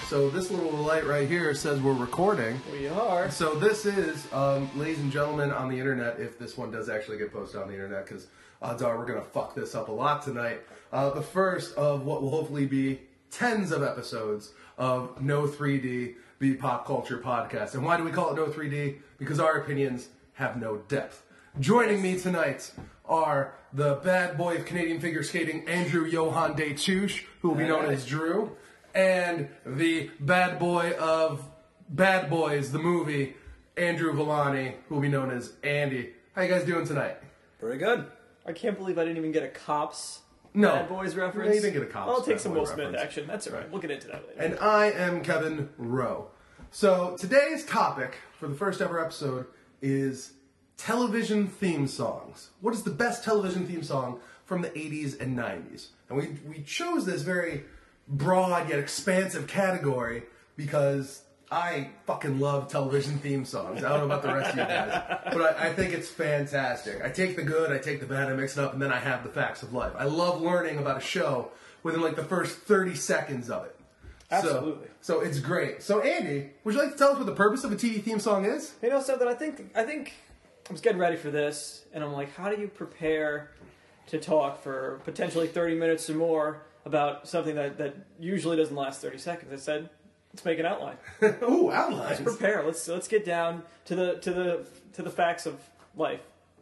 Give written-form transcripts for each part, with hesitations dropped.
So this little light right here says we're recording. We are. So this is, ladies and gentlemen on the internet, if this one does actually get posted on the internet, because odds are we're going to fuck this up a lot tonight, the first of what will hopefully be tens of episodes of No 3D, the pop culture podcast. And why do we call it No 3D? Because our opinions have no depth. Joining me tonight are the bad boy of Canadian figure skating, Andrew Johan De Chouche, who will be known as Drew, and the bad boy of Bad Boys, the movie, Andrew Villani, who will be known as Andy. How you guys doing tonight? Pretty good. I can't believe I didn't even get a Cops Bad Boys reference. No, you didn't get a Cops I'll take Bad some Boy Will Smith reference. action. That's all right. We'll get into that later. And I am Kevin Rowe. So today's topic for the first ever episode is television theme songs. What is the best television theme song from the 80s and 90s? And we chose this very broad yet expansive category because I fucking love television theme songs. I don't know about the rest of you guys, but I think it's fantastic. I take the good, I take the bad, I mix it up, and then I have the facts of life. I love learning about a show within like the first 30 seconds of it. Absolutely. So it's great. So Andy, would you like to tell us what the purpose of a TV theme song is? You know something? I think I was getting ready for this, and I'm like, how do you prepare to talk for potentially 30 minutes or more about something that usually doesn't last 30 seconds? I said, let's make an outline. Ooh, outlines. Let's prepare. Let's get down to the facts of life.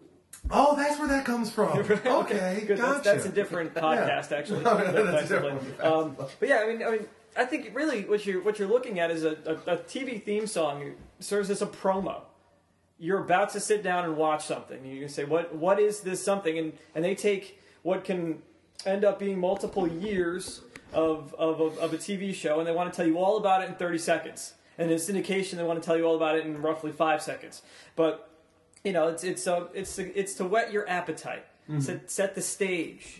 Oh, that's where that comes from. Okay, Good. gotcha. That's a different podcast, actually. No, that's a different one. But yeah, I mean, I think really what you're looking at is a TV theme song serves as a promo. You're about to sit down and watch something. You can say, what is this something? And they take what can end up being multiple years of a TV show, and they want to tell you all about it in 30 seconds. And in syndication, they want to tell you all about it in roughly 5 seconds. But you know, it's to whet your appetite. Mm-hmm. Set the stage,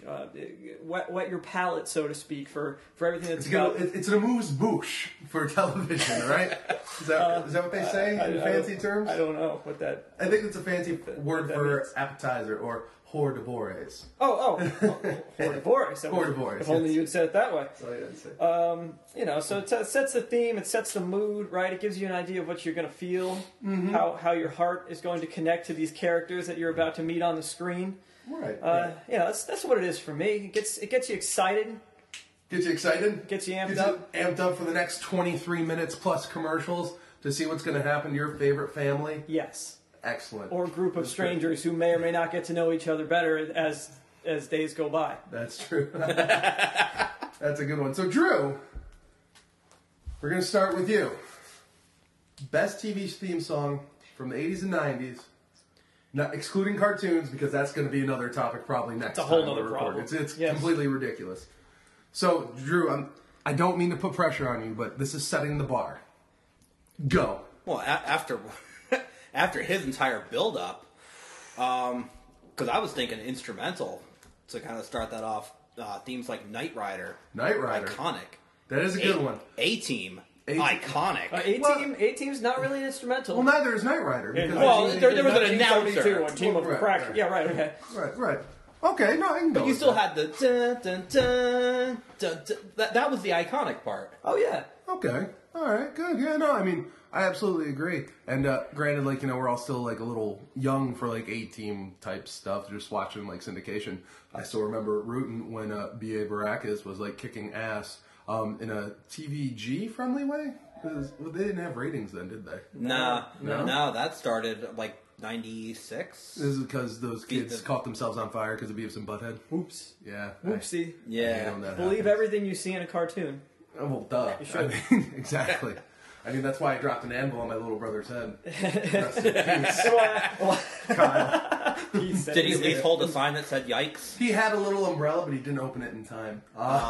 wet your palate, so to speak, for everything that's it's an amuse-bouche for television, right? Is that what they say in fancy terms? I don't know what that... I think it's a fancy word for means. Appetizer, or hors d'oeuvres. Oh, hors d'oeuvres. Hors d'oeuvres. If only you had said it that way. That's all I didn't say. You know, so it sets the theme, it sets the mood, right? It gives you an idea of what you're going to feel, how your heart is going to connect to these characters that you're about to meet on the screen. Right. You know, that's what it is for me. It gets you excited. Gets you excited? Gets you amped up. Amped up for the next 23 minutes plus commercials to see what's going to happen to your favorite family? Yes. Excellent. Or a group of strangers who may or may not get to know each other better as days go by. That's true. That's a good one. So, Drew, we're going to start with you. Best TV theme song from the 80s and 90s. Not excluding cartoons, because that's going to be another topic probably next time. It's a whole other problem. It's completely ridiculous. So, Drew, I don't mean to put pressure on you, but this is setting the bar. Go. Well, after his entire build-up, because I was thinking instrumental to kind of start that off, themes like Knight Rider. Knight Rider. Iconic. That is a good one. A-Team. Iconic. A-Team's not really an instrumental. Well, neither is Knight Rider. There was an announcer. A team of crack. Yeah, right. Okay. Right. Okay, no, I can go. But you still had the dun, dun, dun, dun, dun. That was the iconic part. Oh, yeah. Okay. All right, good. Yeah, no, I mean, I absolutely agree. And granted, like, you know, we're all still, like, a little young for, like, A-Team type stuff, just watching, like, syndication. I still remember rooting when B.A. Baracus was, like, kicking ass in a TVG-friendly way. They didn't have ratings then, did they? No, that started, like, 96. This is because those kids caught themselves on fire because of Beavis and Butthead. Oops. Yeah. Whoopsie. Believe everything you see in a cartoon. Oh, well, duh. You I mean, exactly. I mean, that's why I dropped an anvil on my little brother's head. Rest in peace. Kyle. Did he at least hold a sign that said "Yikes"? He had a little umbrella, but he didn't open it in time.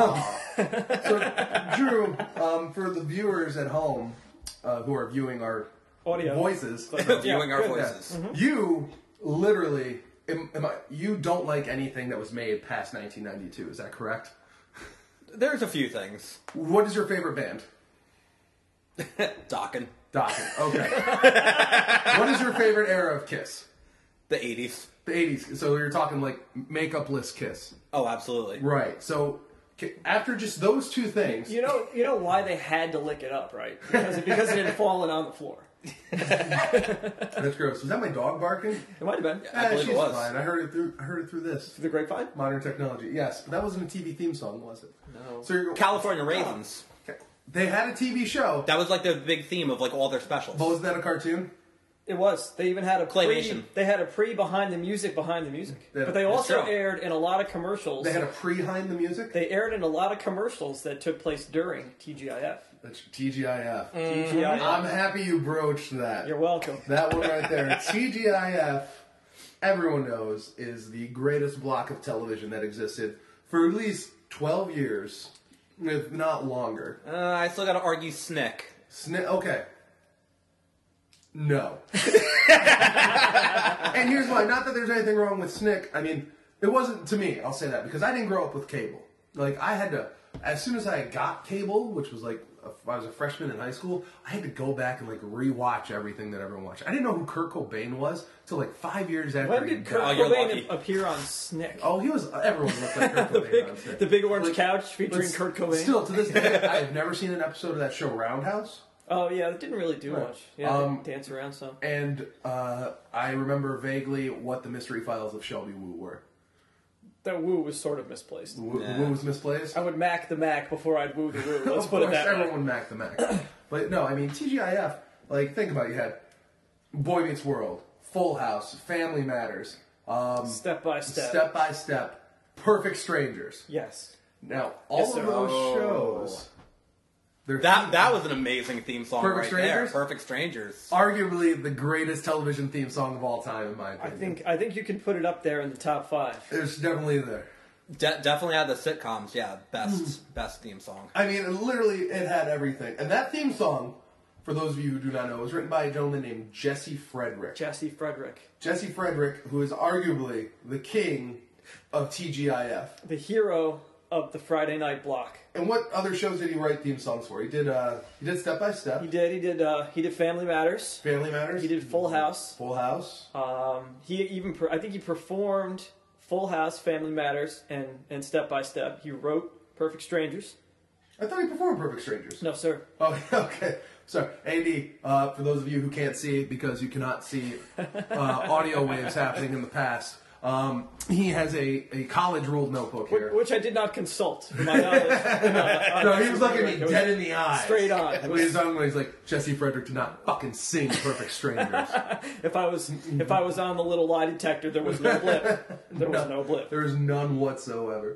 So, Drew, for the viewers at home who are viewing our audio voices, viewing our voices, you literally, you don't like anything that was made past 1992. Is that correct? There's a few things. What is your favorite band? Dokken. Okay. What is your favorite era of Kiss? The 80s. The 80s. So you're talking like makeup-less Kiss. Oh, absolutely. Right. So After just those two things, You know why they had to lick it up, right? Because it had fallen on the floor. that's gross. Was that my dog barking? It might have been. I believe she's it was. fine. I heard it through this The grapevine? modern technology. Yes, but that wasn't a TV theme song, was it? No. So you're, California Raisins. they had a TV show. That was like the big theme of like all their specials. But wasn't that a cartoon? It was. They even had a Claymation. They had a behind the music. Yeah, But they also true. aired in a lot of commercials. They had a pre-hind the music. They aired in a lot of commercials that took place during TGIF. That's TGIF. TGIF. I'm happy you broached that. You're welcome. That one right there. TGIF, everyone knows, is the greatest block of television that existed for at least 12 years, if not longer. I still got to argue Snick. Okay. No. And here's why. Not that there's anything wrong with Snick. I mean, it wasn't to me, I'll say that, because I didn't grow up with cable. Like, I had to, as soon as I got cable, which was like, I was a freshman in high school, I had to go back and like rewatch everything that everyone watched. I didn't know who Kurt Cobain was until like 5 years after When he did Kurt died. you're Cobain lucky. appear on Snick? Oh, he was, everyone looked like Kurt Cobain on Snick. The big orange Like, couch featuring but Kurt Cobain. Still, to this day, I have never seen an episode of that show Roundhouse. Oh yeah, it didn't really do Right. much. Yeah, they dance around some. And I remember vaguely what the mystery files of Shelby Woo were. That woo was sort of misplaced. Woo, Yeah. Woo was misplaced. I would mac the Mac before I'd woo the woo. Let's Of put it course, that way. everyone Mac the Mac. But no, I mean TGIF. Like, think about it. You had Boy Meets World, Full House, Family Matters, Step by step. Step by Step, Perfect Strangers. Yes. Now, all Yes, of sir. those Oh. shows, they're That was an amazing theme song Perfect right Strangers? there. Perfect Strangers. arguably the greatest television theme song of all time, in my I opinion. think you can put it up there in the top 5. It's definitely there. Definitely had the sitcoms. Yeah, best theme song. I mean, it had everything. And that theme song, for those of you who do not know, was written by a gentleman named Jesse Frederick. Jesse Frederick, Jesse Frederick, who is arguably the king of TGIF. the hero of the Friday night block. And what other shows did he write theme songs for? He did Step by Step, He did Family Matters. Family Matters, He did Full House. Full House. He even I think he performed Full House, Family Matters, and Step by Step. He wrote Perfect Strangers. I thought he performed Perfect Strangers. No, sir. Oh, okay. Sorry, Andy. For those of you who can't see because you cannot see audio waves happening in the past, he has a college ruled notebook here. Which I did not consult. For my knowledge. No, he was looking at me It was dead in the eye. straight on. When he's talking, he's like, Jesse Frederick did not fucking sing Perfect Strangers. If I was on the little lie detector, there was no blip. There was no blip. There is none whatsoever.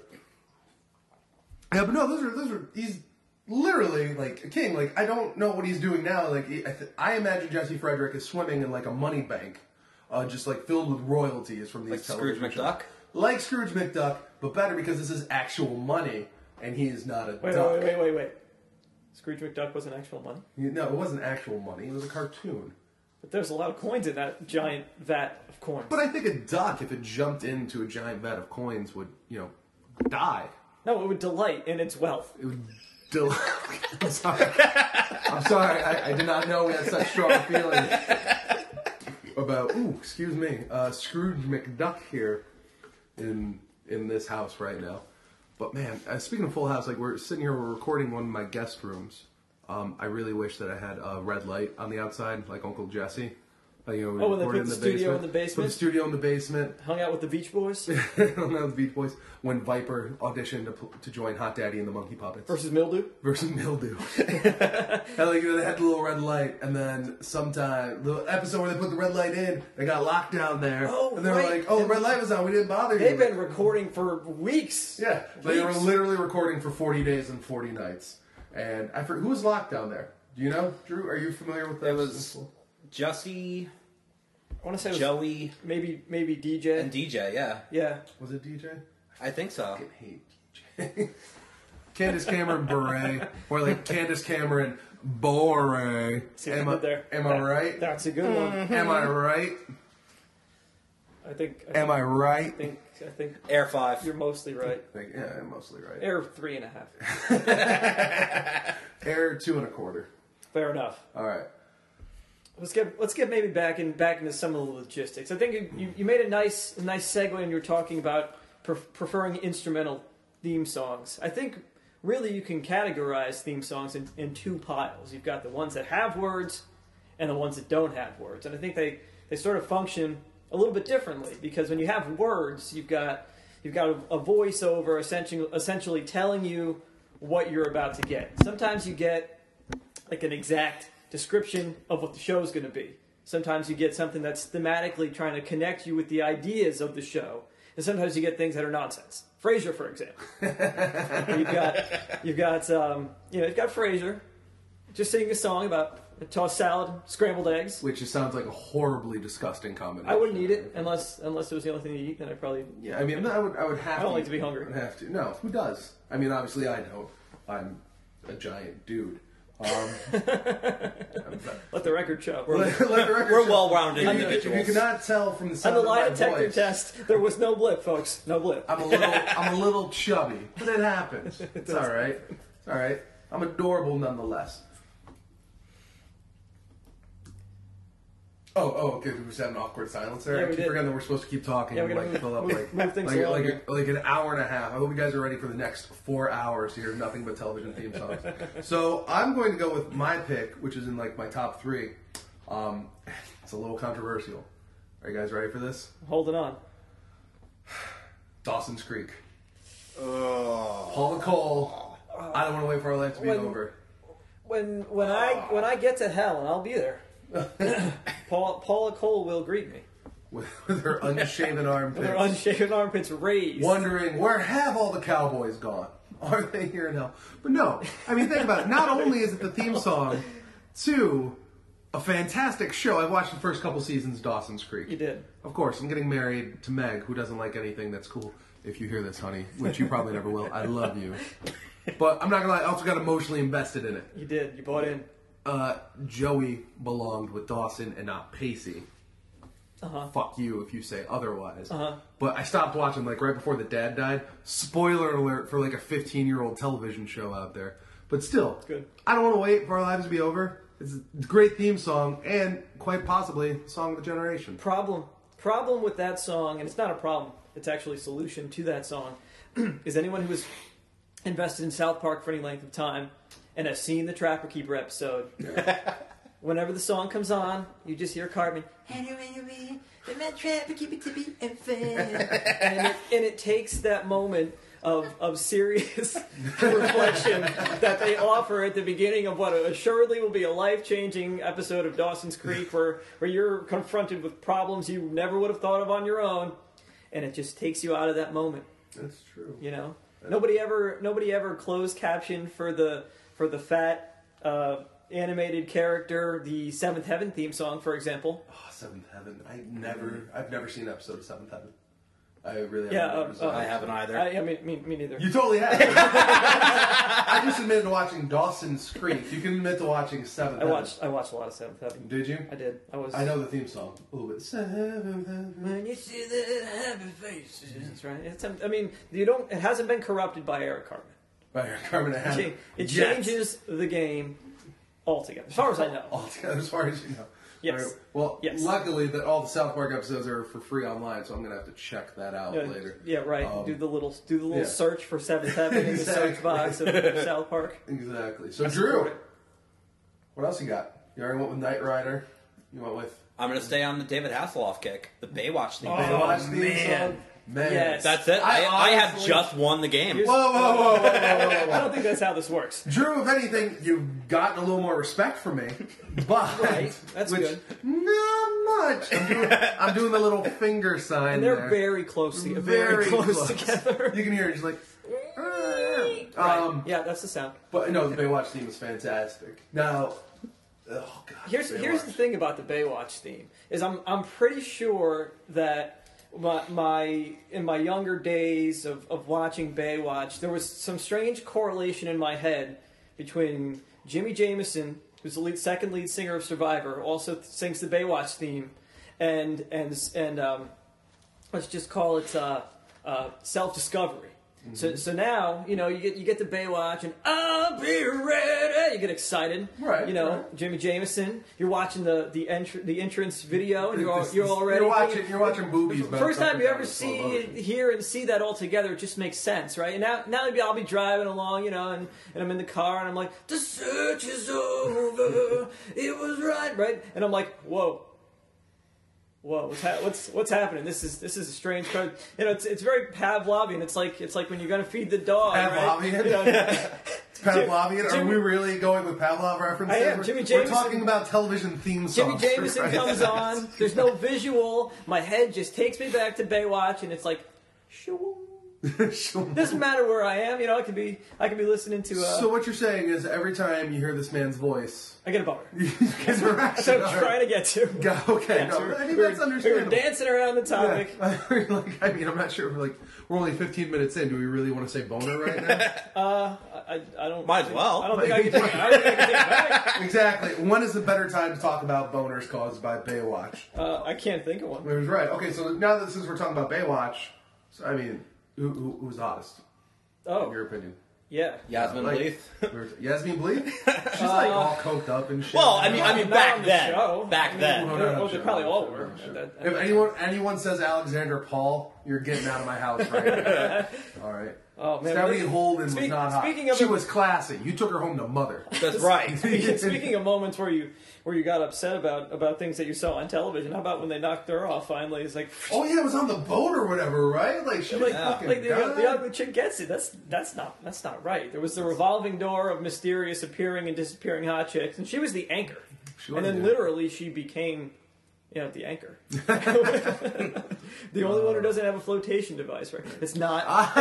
Yeah, but no, those are. He's literally like a king. Like, I don't know what he's doing now. Like, I imagine Jesse Frederick is swimming in like a money bank, just like filled with royalties from these Like Scrooge television McDuck? shows. Like Scrooge McDuck, but better because this is actual money and he is not a Wait, duck. wait. Scrooge McDuck wasn't actual money. No, it wasn't actual money. It was a cartoon. But there's a lot of coins in that giant vat of coins. But I think a duck, if it jumped into a giant vat of coins, would die. No, it would delight in its wealth. It would. I'm sorry. I did not know we had such strong feelings about. Ooh, excuse me, Scrooge McDuck here in this house right now. But man, speaking of Full House, like we're sitting here, we're recording one of my guest rooms. I really wish that I had a red light on the outside, like Uncle Jesse. We when they recorded put the studio in the basement? Put the studio in the basement. Hung out with the Beach Boys Hung out with the Beach Boys. When Viper auditioned to join Hot Daddy and the Monkey Puppets. versus Mildew. Versus Mildew. And like, they had the little red light, and then sometime, the episode where they put the red light in, they got locked down there. Oh, and they were right. like, oh, the red light was on, we didn't bother you. They've been recording for weeks. Yeah, they were Weeks. literally recording for 40 days and 40 nights. And I forget, who was locked down there? Do you know, Drew? Are you familiar with that? It was Jesse, I want to say it was Joey, maybe DJ. and DJ. Yeah, Yeah. Was it DJ? I think so. I hate DJ. Candace Cameron Bure, or like Candace Cameron Bure. See what I did there? Am I right? That's a good one. Am I right? Am I right? I think Air 5. you're mostly right. Yeah, I'm mostly right. Air 3.5. Air 2 1/4. Fair enough. All right. Let's get maybe back into some of the logistics. I think you made a nice segue when you were talking about preferring instrumental theme songs, I think really you can categorize theme songs in two piles. You've got the ones that have words and the ones that don't have words. And I think they sort of function a little bit differently, because when you have words, you've got a voiceover essentially telling you what you're about to get. Sometimes you get like an exact description of what the show's going to be. Sometimes you get something that's thematically trying to connect you with the ideas of the show. And sometimes you get things that are nonsense. Frasier, for example. you've got Frasier just singing a song about a tossed salad, scrambled eggs. Which just sounds like a horribly disgusting combination. I wouldn't eat it unless it was the only thing to eat. Then I probably. Yeah, I mean, I would have. I don't like to be hungry. I would have to. No, who does? I mean, obviously, I don't. I'm a giant dude. Let the record show. Let the record We're show. well-rounded If individuals. you cannot tell from the On sound the of my lie detector voice, test, there was no blip, folks. No blip. I'm a little chubby, but it happens. It's all right. It's all right. I'm adorable nonetheless. Oh, okay. We just had an awkward silence there. Yeah, I we keep did. forgetting that we're supposed to keep talking Yeah, and we're gonna fill up move things along like an hour and a half. I hope you guys are ready for the next 4 hours to hear nothing but television theme songs. So I'm going to go with my pick, which is in like my top 3. It's a little controversial. Are you guys ready for this? Holding on. Dawson's Creek. Oh. Paula Cole. I don't want to wait for our life to be When- over. When I get to hell, and I'll be there, Paula Cole will greet me With her unshaven armpits. with her unshaven armpits raised. Wondering, where have all the cowboys gone? Are they here in hell? But no. I mean, think about it. Not only is it the theme song to a fantastic show. I've watched the first couple seasons of Dawson's Creek. You did. Of course, I'm getting married to Meg, who doesn't like anything that's cool. If you hear this, honey, which you probably never will, I love you. But I'm not gonna lie, I also got emotionally invested in it. You did. You bought in. Joey belonged with Dawson and not Pacey. Fuck you if you say otherwise. But I stopped watching like right before the dad died. Spoiler alert for like a 15-year-old television show out there. But still, Good. I don't want to wait for our lives to be over. It's a great theme song and quite possibly song of the generation. Problem with that song, and it's not a problem. It's actually a solution to that song. Is anyone who has invested in South Park for any length of time and has seen the Trapper Keeper episode, whenever the song comes on, you just hear Cartman, and it takes that moment of serious reflection that they offer at the beginning of what assuredly will be a life-changing episode of Dawson's Creek, where you're confronted with problems you never would have thought of on your own, and it just takes you out of that moment. That's true. You know, nobody ever closed captioned for the fat animated character the Seventh Heaven theme song, for example. Oh, Seventh Heaven. I've never seen an episode of Seventh Heaven. I really Yeah, haven't. I haven't either. I mean, me neither. You totally have. I just admitted to watching Dawson's Creek. You can admit to watching Seventh Heaven. I watched a lot of Seventh Heaven. Did you? I did. I know the theme song a little bit. Seventh Heaven. When you see the happy faces, that's right. It hasn't been corrupted by Eric Cartman. By Carmen and Hannah. It Yes. changes the game altogether, as far as I know. Altogether, as far as you know. Yes. All right. Well, Yes. luckily that all the South Park episodes are for free online, so I'm gonna have to check that out later. Yeah, right. Do the little yeah. search for Seventh Heaven in the search Exactly. box of South Park. Exactly. So I Drew, support it. what else you got? You already went with Knight Rider. You went with I'm going to stay on the David Hasselhoff kick, the Baywatch theme. Baywatch theme man. song. Man, Yes. That's it. I have honestly- just won the game. Whoa. I don't think that's how this works. Drew, if anything, you've gotten a little more respect from me, but Right, that's which, good. Not much. I'm doing the little finger sign. And they're there. very close together. Very close together. You can hear it just like. Right. Yeah, that's the sound. But no, the Baywatch theme is fantastic. Now, oh god. Here's the Baywatch. thing about the Baywatch theme is I'm pretty sure that in my younger days of watching Baywatch, there was some strange correlation in my head between Jimmy Jameson, who's the second lead singer of Survivor, also sings the Baywatch theme, and let's just call it self-discovery. So now you get the Baywatch and I'll be ready. you get excited. Right, You know, right. Jimmy Jameson. You're watching the entrance video, and you're already You're watching boobies. First time you ever see. hear and see that all together, it just makes sense, right? And now maybe I'll be driving along, you know, and I'm in the car, and I'm like, the search is over, it was right, and I'm like, whoa, what's happening? This is a strange code. You know, it's very Pavlovian. It's like when you're gonna feed the dog, Pavlovian? right? You know, Pavlovian? Jimmy- Are we really going with Pavlov references? I am. Jimmy We're Jameson- talking about television theme songs. Jimmy for Jameson Christ's comes sakes. on. There's no visual. My head just takes me back to Baywatch, and it's like, shoo. Doesn't matter where I am. You know, I could be listening to. So what you're saying is every time you hear this man's voice, I get a boner. you get an erection. That's what I'm trying to get to. Okay, Yeah, no, so I think we that's were understandable. dancing around the topic. Yeah. I mean, I'm not sure. We're only 15 minutes in. Do we really want to say boner right now? I don't. Might as well. I don't think I can take it. I don't think I can take it back. Exactly. When is the better time to talk about boners caused by Baywatch? I can't think of one. It was right. Okay, so now that since we're talking about Baywatch, so, I mean, who's the hottest in Oh, your opinion? yeah. Yasmin Like- Bleeth. Yasmin Bleeth? She's like all coked up and shit. Well, I mean, Not on back the then. show. Back then. Well, no, Well, they sure, probably all sure, were. sure. If anyone says Alexander Paul, you're getting out of my house right now. All right. Oh man. Stephanie Holden was Speak- not hot. speaking of she a- was classy. You took her home to mother. That's right. Speaking of moments where you got upset about things that you saw on television, how about when they knocked her off finally? It's like, Oh yeah, it was on the boat or whatever, right? Like she was fucking like the died. ugly chick gets it. That's not right. There was the revolving door of mysterious appearing and disappearing hot chicks, and she was the anchor. She was And then the anchor. literally she became, the anchor. The only one who doesn't have a flotation device, right? It's not.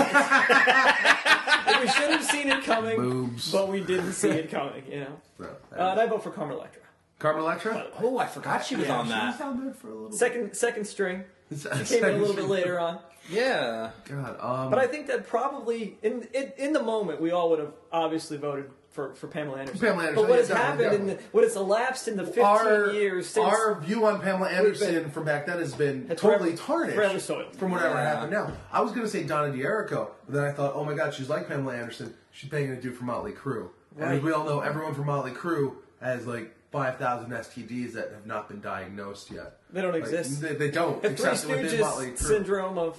We should have seen it coming, Boobs. but we didn't see it coming. You know. No. And I vote for Carmen Electra. Carmen Electra? Oh, I forgot she was on She was that. down there for a little Second string. bit. Came in a little bit later on. Yeah. God, But I think that probably in the moment we all would have obviously voted for Pamela Anderson. Pamela Anderson, But what yeah, has happened definitely. what has elapsed in the 15 our, years since our view on Pamela Anderson from back then has been totally tarnished forever soiled. from whatever Yeah. happened now. I was going to say Donna D'Errico, but then I thought, oh my god, she's like Pamela Anderson. She's banging a dude from Motley Crue. And as Right. we all know, everyone from Motley Crue has like 5,000 STDs that have not been diagnosed yet. They don't Like, exist. They don't, The Three except within Motley Stooges Crue. syndrome of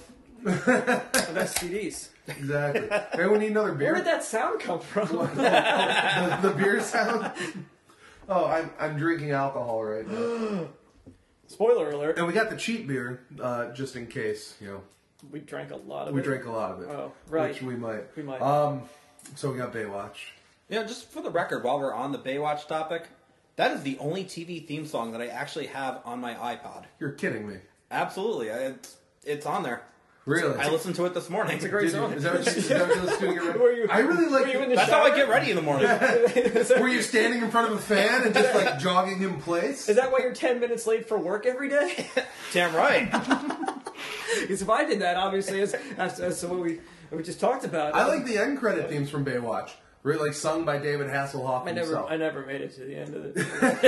STDs. Exactly. Anyone need another beer? Where did that sound come from? the beer sound? Oh, I'm drinking alcohol right now. Spoiler alert. And we got the cheap beer, just in case, We drank a lot of we it. drank a lot of it. Oh, right. Which we might. We might. So we got Baywatch. Just for the record, while we're on the Baywatch topic, that is the only TV theme song that I actually have on my iPod. You're kidding me. Absolutely. It's on there. Really? I listened to it this morning. It's a great Did you? song. Is that what you listening to? Were you- I really like. were you in the That's how I shower? get ready in the morning. Were you standing in front of a fan and just like jogging in place? Is that why you're 10 minutes late for work every day? Damn right. Because if I did that, obviously, as what we just talked about. I like the end credit themes from Baywatch. Really like sung by David Hasselhoff himself. I never made it to the end of it.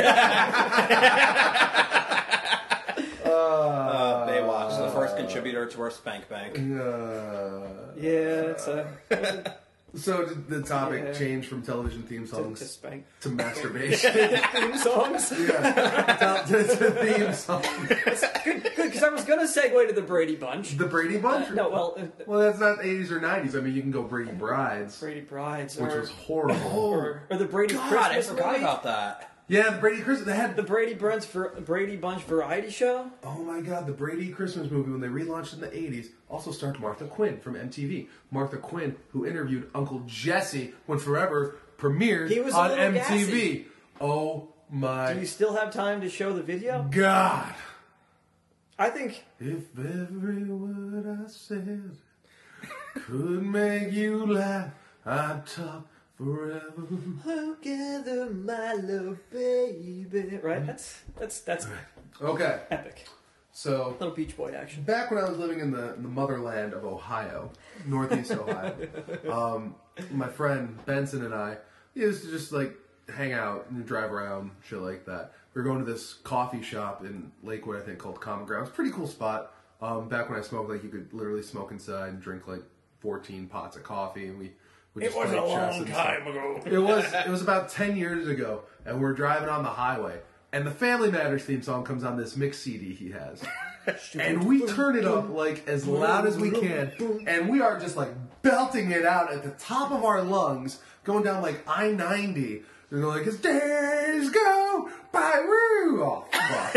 Baywatch, the first contributor to our Spank Bank. Yeah, it's So did the topic Yeah. change from television theme to songs spank to masturbation? theme songs. Yeah. to theme song. Good, because I was gonna segue to the Brady Bunch. The Brady Bunch? No, well, Well, that's not 80s or 90s. I mean, you can go Brady Brides, Brady Brides, which or, was horrible. or the Brady God, I Christmas forgot movie. about that. Yeah, the Brady Christmas. They had The Brady Bunch variety show. Oh my god, the Brady Christmas movie when they relaunched in the 80s also starred Martha Quinn from MTV. Martha Quinn, who interviewed Uncle Jesse when Forever premiered He was a on little MTV. gassy. Oh my Do you still have time to show the video? god. I think If every word I said could make you laugh, I'd talk forever. together, my little baby. Right? That's Okay, epic. so Little Beach Boy action. back when I was living in the motherland of Ohio, Northeast Ohio, my friend Benson and I used to just like hang out and drive around, shit like that. We were going to this coffee shop in Lakewood, I think, called Common Grounds. Pretty cool spot. Back when I smoked, like you could literally smoke inside and drink like 14 pots of coffee, and we would It just was play a chess long and stuff. time ago. It was about 10 years ago, and we're driving on the highway, and the Family Matters theme song comes on this mix CD he has. And we turn it up like as loud as we can, and we are just like belting it out at the top of our lungs, going down like I-90. And we're like, as days go by, woo! Oh, fuck.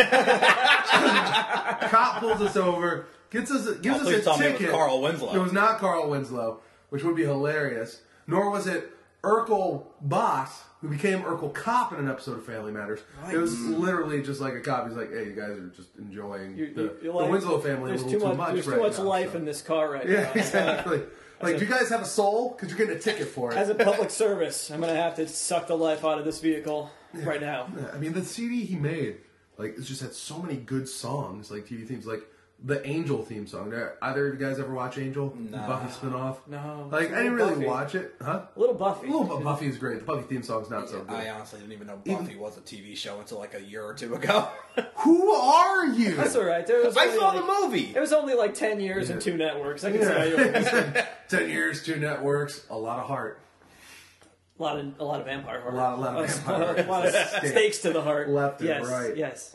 Cop pulls us over, gives us a Please tell me it ticket. was Carl Winslow. It was not Carl Winslow, which would be hilarious. Nor was it Urkel Boss, who became Urkel Cop in an episode of Family Matters. Right. It was literally just like a cop. He's like, hey, you guys are just enjoying the like, Winslow family a there's little too much There's right too much now, life so. in this car right Yeah, now. exactly. Like, do you guys have a soul? Because you're getting a ticket for it. As a public service, I'm going to have to suck the life out of this vehicle right now. Yeah, I mean, the CD he made, like, it just had so many good songs, like TV themes, like the Angel theme song. Either of you guys ever watch Angel? The No. Buffy spinoff? No. Like, I didn't really watch it. Huh? A little Buffy. A little bit. Buffy is great. The Buffy theme song's not so good. I honestly didn't even know Buffy was a TV show until like a year or two ago. Who are you? That's all right. There was I only saw like, the movie. It was only like 10 years and 2 networks. I can tell you. A 10 years, 2 networks, a lot of heart. lot of vampire heart. A lot of vampire A lot of stakes to the heart. Left and yes, right. Yes.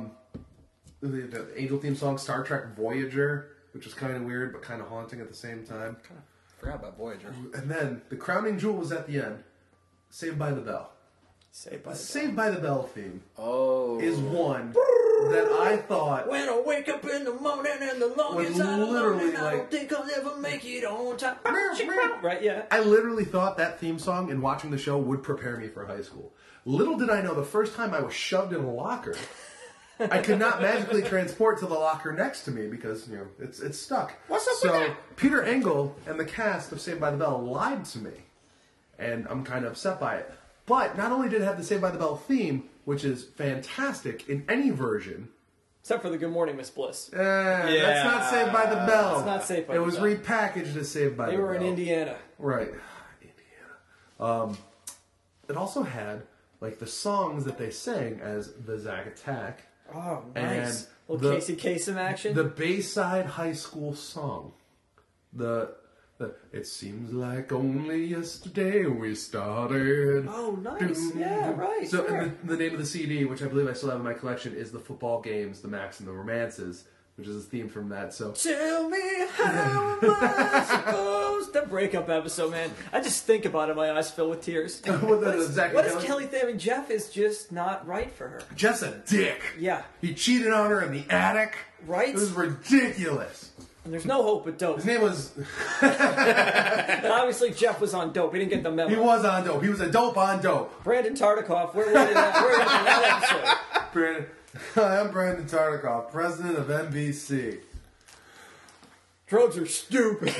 The Angel theme song, Star Trek Voyager, which was kind of weird but kind of haunting at the same time. Forgot about Voyager. And then the crowning jewel was at the end, Saved by the Bell. Saved by The the Saved by the Bell theme Oh. is one that I thought When I wake up in the morning and the longest Would out of literally, morning, I like- don't think I'll ever make it on time. Right? Yeah. I literally thought that theme song and watching the show would prepare me for high school. Little did I know the first time I was shoved in a locker, I could not magically transport to the locker next to me because, you know, it's stuck. What's up so with that? Peter Engel and the cast of Saved by the Bell lied to me, and I'm kind of upset by it. But not only did it have the Saved by the Bell theme, which is fantastic in any version. Except for the Good Morning, Miss Bliss. That's not Saved by the Bell. It's not Saved by it the was Bell. repackaged as Saved by They the Bell. were in Indiana. Right. Indiana. It also had, like, the songs that they sang as the Zack Attack. Oh, And nice. Little the- Casey Kasem action. The Bayside High School song. It seems like only yesterday we started. Oh, nice. Yeah, right. So sure. and the name of the CD, which I believe I still have in my collection, is The Football Games, The Max and the Romances, which is a theme from that. So Tell me how am I supposed to breakup episode, man. I just think about it, my eyes fill with tears. What is Kelly Tham? I mean, Jeff is just not right for her. Jeff's a dick. Yeah. He cheated on her in the attic. Right? It was ridiculous. And there's no hope but dope. His name was... And obviously, Jeff was on dope. He didn't get the memo. He was on dope. He was a dope on dope. Brandon Tartikoff, where was that episode? Brandon. Hi, I'm Brandon Tartikoff, president of NBC. Drugs are stupid.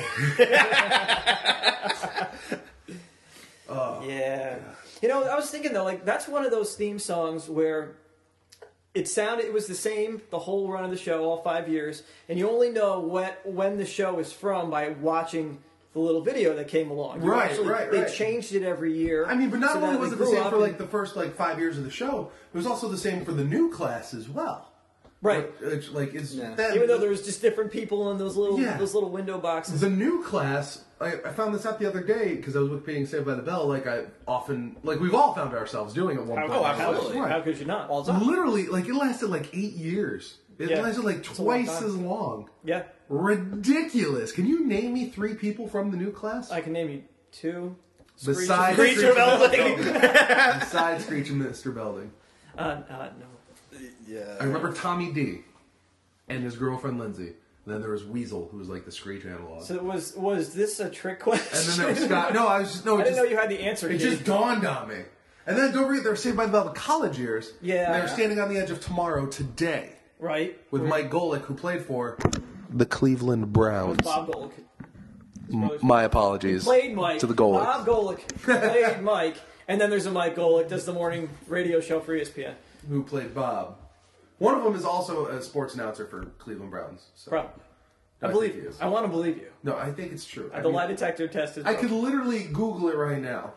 Yeah. You know, I was thinking though, like that's one of those theme songs where it was the same the whole run of the show, all 5 years, and you only know when the show is from by watching the little video that came along. Right. They changed it every year. I mean, but not so only that was we it the grew same up for and- like the first 5 years of the show, it was also the same for the new class as well. right. That, Even though there was just different people in those little Yeah. window boxes. the new class, I found this out the other day because I was with being Saved by the Bell. Like we've all found ourselves doing at one point. Oh, absolutely. Right. How could you not? All the time. Literally, it lasted 8 years. It Yeah. lasted a long twice time. as long. Yeah, Ridiculous. Can you name me 3 people from the new class? I can name you 2. Besides Screech Screech Belding. Besides Screech and Mr. Belding. No. Yeah. I remember Tommy D and his girlfriend Lindsay. And then there was Weasel, who was like the Screech analog. So was this a trick question? And then there was Scott. No, I was just no. I It didn't just, know you had the answer. it key. just dawned on me. And then don't forget, they were Saved by the Bell the college years. Yeah. And they were standing on the edge of tomorrow today right with Mike Golick, who played for the Cleveland Browns. Bob Golick. My apologies. Played Mike. to the Golicks. Bob Golick played Mike, and then there's a Mike Golick does the morning radio show for ESPN. Who played Bob? One of them is also a sports announcer for Cleveland Browns. So. Bro, I I believe think he you. is. I want to believe you. No, I think it's true. The lie detector test is. I could literally Google it right now.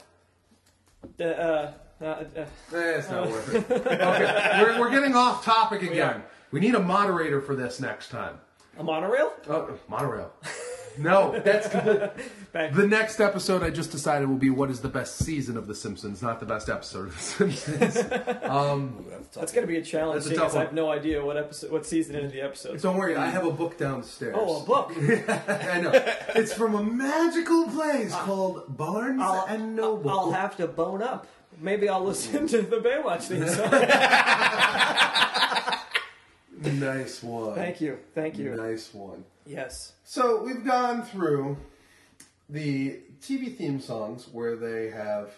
It's not worth it. Okay, we're getting off topic again. We need a moderator for this next time. a monorail? Oh, monorail. No, that's complete. Back- The next episode I just decided will be what is the best season of The Simpsons, not the best episode of The Simpsons. That's going to be a challenge. That's a seeing tough as I one. have no idea what season any of the episodes. Don't worry, I have a book downstairs. Oh, a book. I know. It's from a magical place called Barnes and Noble. I'll have to bone up. Maybe I'll listen to the Baywatch theme song. Nice one. Thank you. Nice one. Yes. So we've gone through the TV theme songs where they have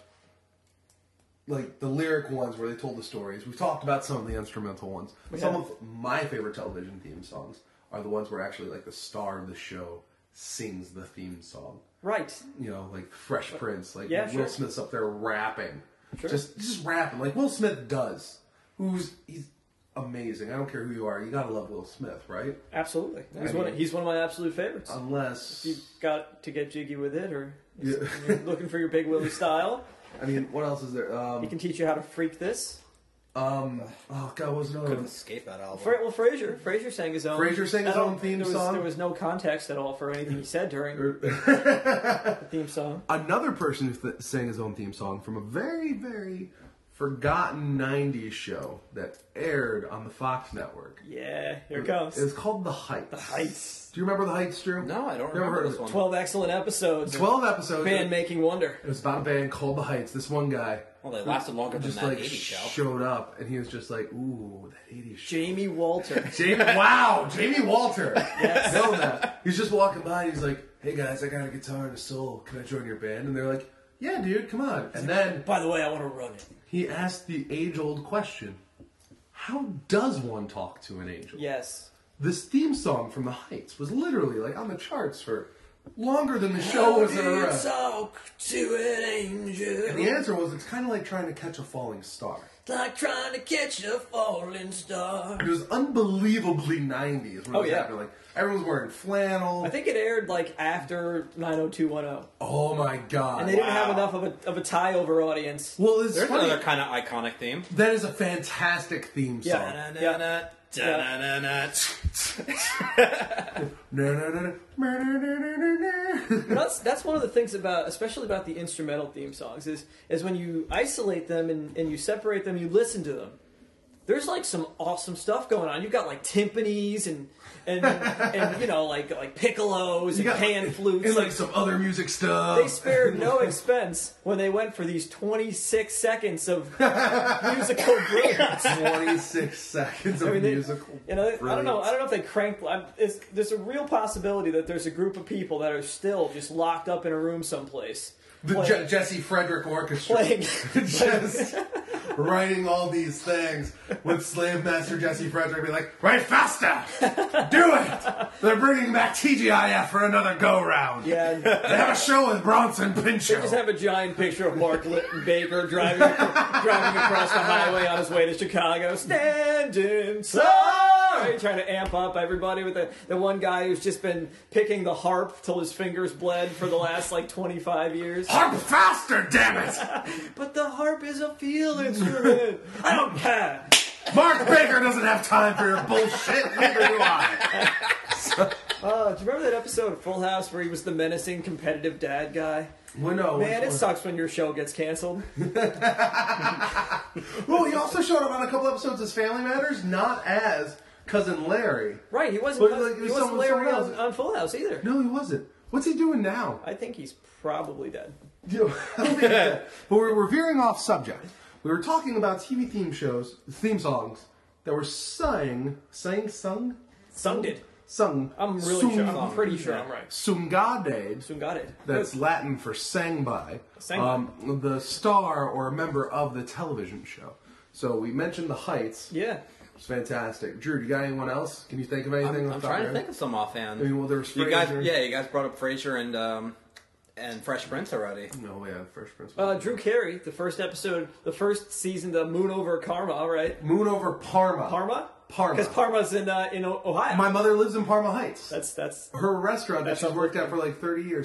like the lyric ones where they told the stories. We've talked about some of the instrumental ones. Some of my favorite television theme songs are the ones where actually like the star of the show sings the theme song. Right. You know, like Fresh Prince, like Yeah, Will sure. Smith's up there rapping. Sure. Just rapping like Will Smith does. He's amazing. I don't care who you are. You gotta love Will Smith, right? Absolutely. mean- He's one of my absolute favorites. Unless You've got to get jiggy with it, or Yeah. you're looking for your Big Willie style. I mean, what else is there? He can teach you how to freak this. Oh God, what was another Couldn't one? escape that album. Well, Frasier sang his own. Frasier sang his I don't- own theme there was, song? There was no context at all for anything he said during the theme song. Another person who sang his own theme song from a very, very forgotten 90s show that aired on the Fox network. Yeah, here it comes. It's called The Heights. The Heights. Do you remember The Heights, Drew? No, I don't Never remember heard of this it. one. 12 excellent episodes. 12 episodes. Band making wonder. It was about a band called The Heights. This one guy Well, they lasted longer than just that like 80s show. showed up and he was just like, ooh, that 80s show. Jamie Walter. Jamie Walter. Yes. Know that. He's just walking by and he's like, hey guys, I got a guitar and a soul. Can I join your band? And they're like, yeah, dude, come on. And then By the way, I want to run it. he asked the age-old question, how does one talk to an angel? Yes. This theme song from The Heights was literally like on the charts for longer than the show was around. talk to an angel. And the answer was, it's kind of like trying to catch a falling star. Like trying to catch a falling star. It was unbelievably 90s when it Oh, was yeah. happening. Like, everyone was wearing flannel. I think it aired like after 90210. Oh my god. And they didn't have enough of a tie over audience. Well, it's There's funny. another kind of iconic theme. That is a fantastic theme song. Yeah. Yeah. That's one of the things about, especially about the instrumental theme songs, is when you isolate them and you separate them, you listen to them. There's like some awesome stuff going on. You've got like timpanis and you know like piccolos and pan flutes. And like some other music stuff. They spared no expense when they went for these 26 seconds of musical brilliance. 26 seconds of I mean, musical. I don't know. brilliance. I don't know if they cranked. There's a real possibility that there's a group of people that are still just locked up in a room someplace. The playing- Jesse Frederick Orchestra. playing- Just writing all these things with Slave Master Jesse Frederick be like, write faster! Do it! They're bringing back TGIF for another go-round. Yeah, and They have a show with Bronson Pinchot. they just have a giant picture of Mark Litton Baker driving across the highway on his way to Chicago, standing sorry, trying to amp up everybody with the one guy who's just been picking the harp till his fingers bled for the last like 25 years. Harp faster, damn it! But the harp is a field instrument. I don't care. Mark Baker doesn't have time for your bullshit, neither do I. Do you remember that episode of Full House where he was the menacing, competitive dad guy? Well, no. Man, it sucks when your show gets canceled. Well, he also showed up on a couple episodes as Family Matters, not as Cousin Larry. Right, he wasn't. But, like, he it was wasn't someone Larry else. on Full House either. No, he wasn't. What's he doing now? I think he's probably dead. I don't think that. But we're veering off subject. We were talking about TV theme songs that were sung. Sung did. Sung. I'm really sure. I'm pretty sure I'm right. Sungade. Soon got it. That's Latin for sang by. Sang by. The star or a member of the television show. So we mentioned The Heights. Yeah. It's fantastic. Drew, do you got anyone else? Can you think of anything? I'm off the top trying of to your think of some offhand. I mean, well, there was you guys, Frasier. you guys brought up Frasier and Fresh Prince already. head? No, yeah, Fresh Prince. Drew Carey, the first episode, the first season, the Moon over Karma, right? Moon over Parma. Parma? Parma. Because Parma's in Ohio. My mother lives in Parma Heights. That's Her restaurant that That's she's worked at for like 30 years.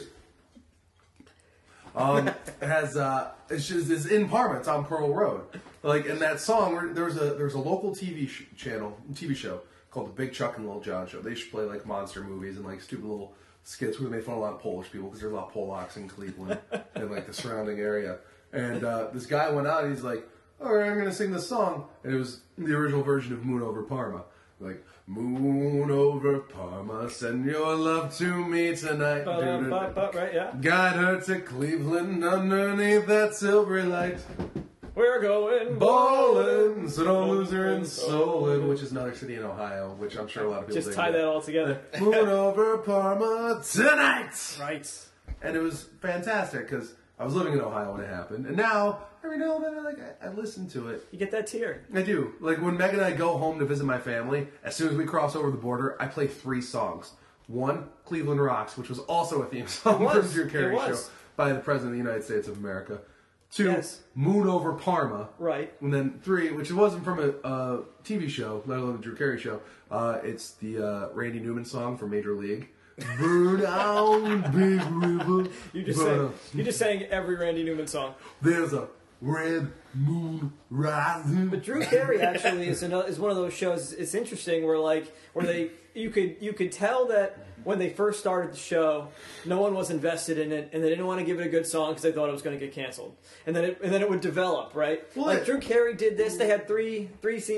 Is in Parma. It's on Pearl Road. Like in that song, there's a local TV show called The Big Chuck and Little John Show. They used to play like monster movies and like stupid little skits where they made fun of a lot of Polish people because there's a lot of Polacks in Cleveland and like the surrounding area. And this guy went out and he's like, all right, I'm going to sing this song. And it was the original version of Moon Over Parma. Like, moon over Parma, send your love to me tonight. Right, yeah. Guide her to Cleveland underneath that silvery light. We're going Ballin', so don't lose her in Solon, which is another city in Ohio, which I'm sure a lot of people just tie that all together. Moon over Parma tonight. Right. And it was fantastic because I was living in Ohio when it happened, and now every now and then I listen to it. You get that tear. I do. Like when Meg and I go home to visit my family, as soon as we cross over the border, I play 3 songs. 1, Cleveland Rocks, which was also a theme song from the Drew Carey Show by the President of the United States of America. 2, Yes. Moon Over Parma. Right. And then 3, which wasn't from a TV show, let alone the Drew Carey Show. It's the Randy Newman song from Major League. Burn down, big river. You just sang every Randy Newman song. There's a red moon rising. But Drew Carey actually is one of those shows. It's interesting where you could tell that when they first started the show, no one was invested in it, and they didn't want to give it a good song because they thought it was going to get canceled. And then it would develop, right? Well, like Drew Carey did this. They had three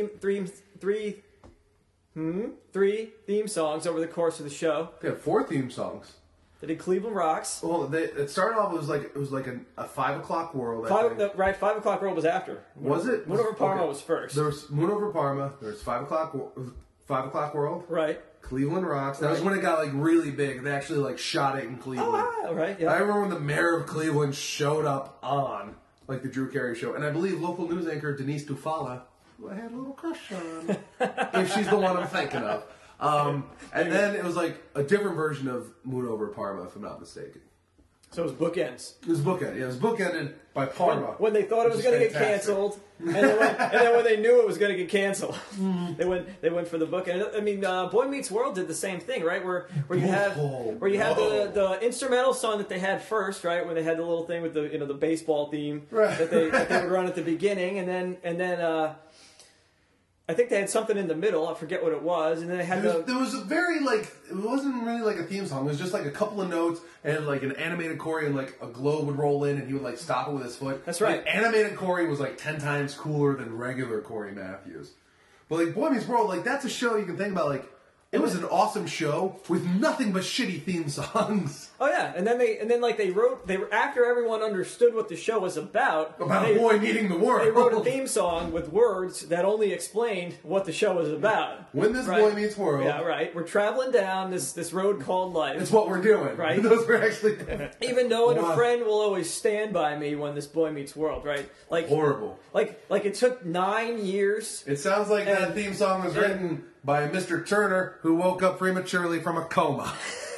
theme songs over the course of the show. They had 4 theme songs. They did Cleveland Rocks. Well, it started off. It was like a 5 o'clock world. 5 o'clock world was after. Was it? Moon Over Parma Okay. was first. There was Moon Over Parma. There was 5 o'clock world. Right. Cleveland Rocks. That was when it got like really big. They actually like shot it in Cleveland. Oh, wow, right. Yeah. I remember when the mayor of Cleveland showed up on like the Drew Carey Show, and I believe local news anchor Denise Dufala, who I had a little crush on, if she's the one I'm thinking of. And then it was like a different version of Moon Over Parma, if I'm not mistaken. So it was bookends. It was bookended. Yeah, it was bookended by Parma. When they thought it was going to get canceled, and then when they knew it was going to get canceled, they went for the bookend. I mean, Boy Meets World did the same thing, right? Where you have the instrumental song that they had first, right? When they had the little thing with the baseball theme right. that they would run at the beginning, and then. I think they had something in the middle. I forget what it was, and then they had there was a very it wasn't really like a theme song. It was just like a couple of notes and like an animated Corey, and like a globe would roll in, and he would like stop it with his foot. That's right. Like, animated Corey was like 10 times cooler than regular Corey Matthews. But like Boy Meets World, like that's a show you can think about. Like it was an awesome show with nothing but shitty theme songs. Oh yeah, and then they wrote after everyone understood what the show was about a boy meeting the world. They wrote a theme song with words that only explained what the show was about. When this boy meets world. Yeah, right. We're traveling down this road called life. It's what we're doing. Right. Those were actually even though a friend will always stand by me when this boy meets world, right? Like horrible. Like it took 9 years. It sounds like that theme song was written by Mr. Turner, who woke up prematurely from a coma.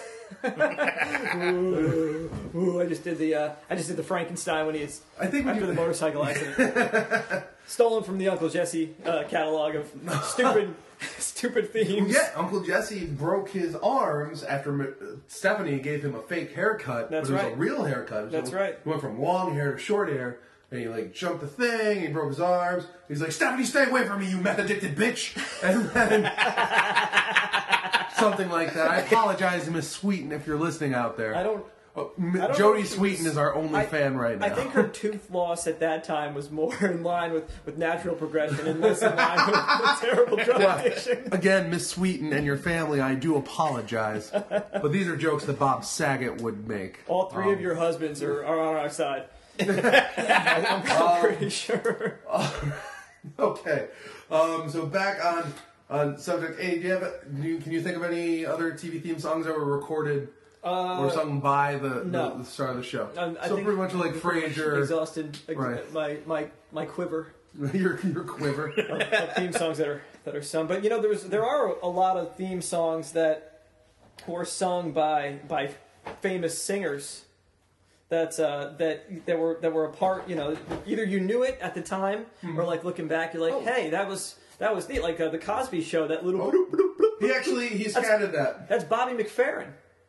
Ooh, I just did the Frankenstein when he's after the motorcycle accident. Stolen from the Uncle Jesse catalog of stupid themes. Yeah, Uncle Jesse broke his arms after Stephanie gave him a fake haircut. That's but it was right. a real haircut. That's right. He went from long hair to short hair. And he like jumped the thing, he broke his arms. He's like, Stephanie, stay away from me, you meth addicted bitch. And then something like that. I apologize to Miss Sweeten if you're listening out there. I don't Jodie Sweeten is our only fan right now. I think her tooth loss at that time was more in line with natural progression and less in line with terrible drug addiction. Again, Miss Sweeten and your family, I do apologize. But these are jokes that Bob Saget would make. All 3 of your husbands are on our side. I'm pretty sure. Okay. So back on subject A, can you think of any other TV theme songs that were recorded or sung by the star of the show? I think pretty much like Frasier. Exhausted Right. my quiver. your quiver. of theme songs that are sung. But there are a lot of theme songs that were sung by famous singers. That were a part. Either you knew it at the time, or like looking back, you're like, hey, that was neat. Like the Cosby Show, that little. He scattered that. That's Bobby McFerrin.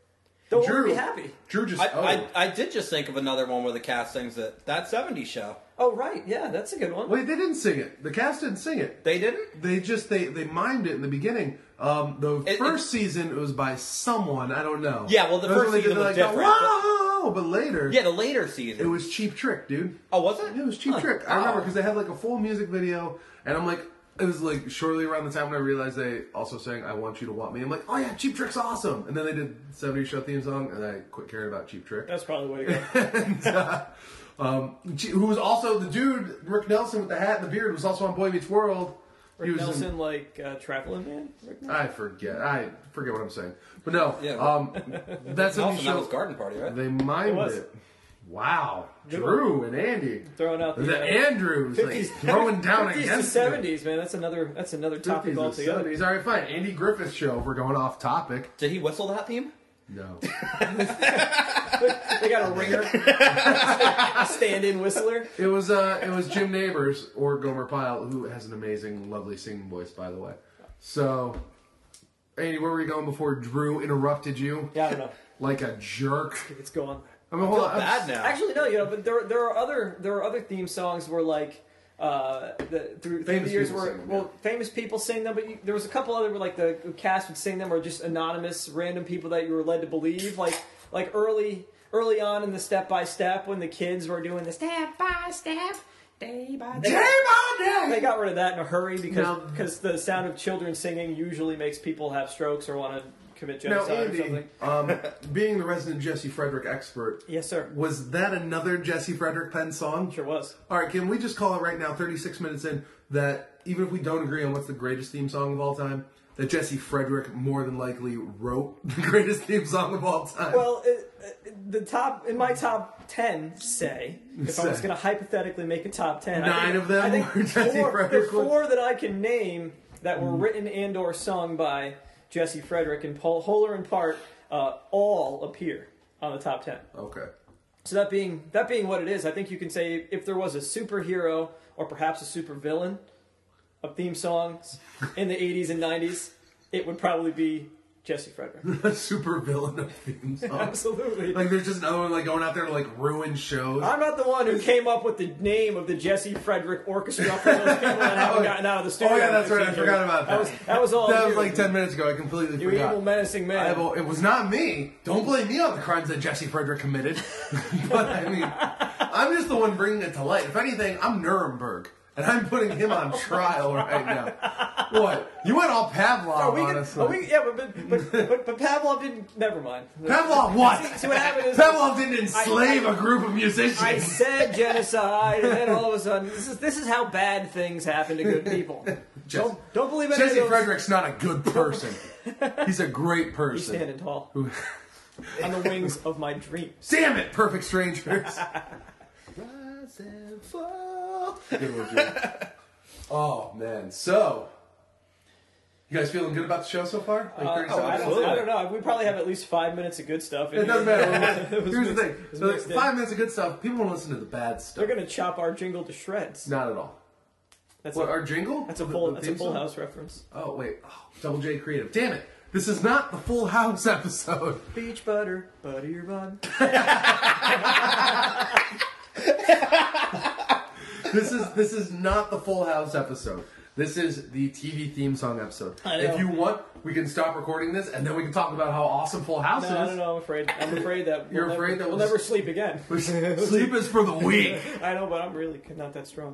Don't Drew, be happy. Drew just. I did just think of another one where the cast sings that 70s show. Oh, right. Yeah, that's a good one. Wait, they didn't sing it. The cast didn't sing it. They didn't? They mimed it in the beginning. First season it was by someone, I don't know. Yeah, well, the That was first when they season did was like, different. Whoa! But later, Yeah, the later season. it was Cheap Trick, dude. Oh, was it? It was Cheap Trick. I remember because they had like a full music video, and I'm like, it was like shortly around the time when I realized they also sang "I Want You to Want Me." I'm like, oh yeah, Cheap Trick's awesome. And then they did 70s Show theme song, and I quit caring about Cheap Trick. That's probably the way to go. and, who was also the dude, Rick Nelson with the hat and the beard, was also on Boy Meets World. Rick Nelson, Traveling Man? I forget what I'm saying. But no, Yeah. that's a Nelson, show. that was Garden Party, right? They mimed it. Wow. Drew and Andy. Throwing out the Andrews, like, throwing down 50s against to it. 70s, man. That's another topic 50s and altogether. 70s. All right, fine. Andy Griffith Show. If we're going off topic. Did he whistle that theme? No. They got a ringer, a stand-in whistler. It was Jim Neighbors or Gomer Pyle, who has an amazing, lovely singing voice, by the way. So, Andy, where were you going before Drew interrupted you? Yeah, I don't know. Like a jerk. It's going. I mean, hold on. Bad now. Actually, no. But there are other theme songs where like through the Famous years people where sing them, famous people sing them, but there was a couple other where like the cast would sing them, or just anonymous random people that you were led to believe, like early on in the Step by Step when the kids were doing the Step by Step. Day by day. They got rid of that in a hurry because the sound of children singing usually makes people have strokes or want to commit Now, genocide or something. Andy, being the resident Jesse Frederick expert, Yes, sir. was that another Jesse Frederick Penn song? Sure was. All right, can we just call it right now, 36 minutes in, that even if we don't agree on what's the greatest theme song of all time, that Jesse Frederick more than likely wrote the greatest theme song of all time? Well, in my top 10, if I was going to hypothetically make a top 10, Nine of them I think were Jesse Frederick ones? four that I can name that were written and or sung by Jesse Frederick and Paul Holler and Part all appear on the top 10. Okay. So that being what it is, I think you can say if there was a superhero or perhaps a supervillain of theme songs in the 80s and 90s, it would probably be Jesse Frederick. A super villain of theme songs. Absolutely. Like, there's just another one, like, going out there to, like, ruin shows. I'm not the one who came up with the name of the Jesse Frederick Orchestra for those people that haven't gotten out of the studio. Oh, yeah, that's right. I forgot about that. That was all That you. was like 10 minutes ago. I completely You forgot. evil, menacing man. It was not me. Don't blame me on the crimes that Jesse Frederick committed. But, I mean, I'm just the one bringing it to light. If anything, I'm Nuremberg. And I'm putting him on trial right now. What? You went all Pavlov on us. but Pavlov didn't. Never mind. Pavlov what? See what happened is Pavlov didn't enslave a group of musicians. I said genocide, and then all of a sudden, this is how bad things happen to good people. Don't believe any of Jesse those. Frederick's not a good person. He's a great person. He's standing tall on the wings of my dreams. Damn it, Perfect Strangers. Rise and fall. Good one, Jim. Oh man, so you guys feeling good about the show so far? Like 37 I minutes? don't know. We probably have at least 5 minutes of good stuff. It doesn't matter. It was Here's the mixed- thing. it was So like, mixed in. 5 minutes of good stuff. People want to listen to the bad stuff. They're gonna chop our jingle to shreds. Not at all. That's What, a, our jingle? that's a The- full the theme song? House reference. Oh wait, Double J Creative. Damn it! This is not the Full House episode. Beach butter your bun. This is not the Full House episode. This is the TV theme song episode. I know. If you want, we can stop recording this and then we can talk about how awesome Full House is. No, I'm afraid that You're we'll afraid never, that we'll we'll- never sleep again. Sleep is for the weak. I know, but I'm really not that strong.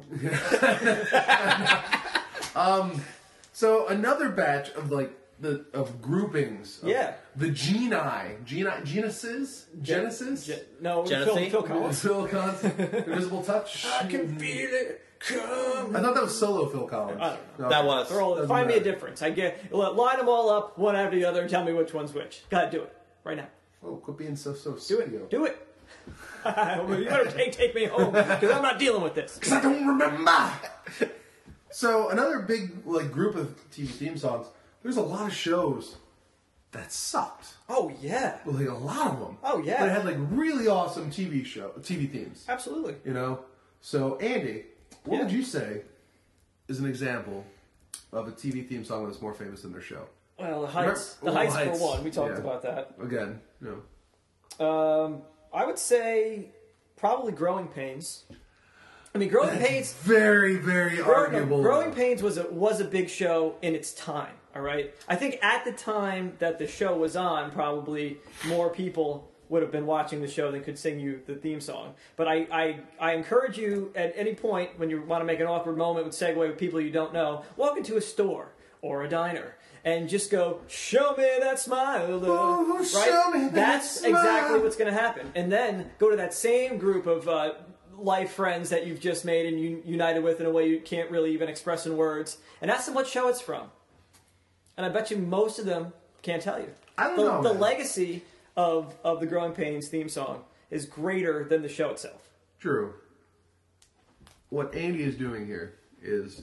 So another batch of of groupings. Of Yeah. The Genesis. No, Genesee? Phil Collins. Phil Collins. Invisible Touch. I can feel it come. I thought that was solo Phil Collins. I don't No. That was. They're all, Doesn't find me a matter. difference. Line them all up one after the other and tell me which one's which. God, do it right now. Oh, quit being so Do studio. it. Do it. You better take me home because I'm not dealing with this. Because I don't remember. So another big like group of TV theme songs. There's a lot of shows that sucked. Oh yeah. Well, like a lot of them. Oh, yeah. But it had like really awesome TV themes. Absolutely. You know. So Andy, what Yeah. would you say is an example of a TV theme song that's more famous than their show? Well, the Heights. The Remember- Heights Heights. for one. We talked Yeah. about that. Again, you know. I would say probably Growing Pains. I mean, Growing Pains. Very, very arguable. Growing Pains was a big show in its time. All right, I think at the time that the show was on, probably more people would have been watching the show than could sing you the theme song. But I encourage you at any point when you want to make an awkward moment with segue with people you don't know, walk into a store or a diner and just go, "Show me that smile." Oh, show me that That's smile. exactly what's going to happen. And then go to that same group of life friends that you've just made and united with in a way you can't really even express in words, and ask them what show it's from. And I bet you most of them can't tell you. I don't know, The man. legacy of the Growing Pains theme song is greater than the show itself. True. What Andy is doing here is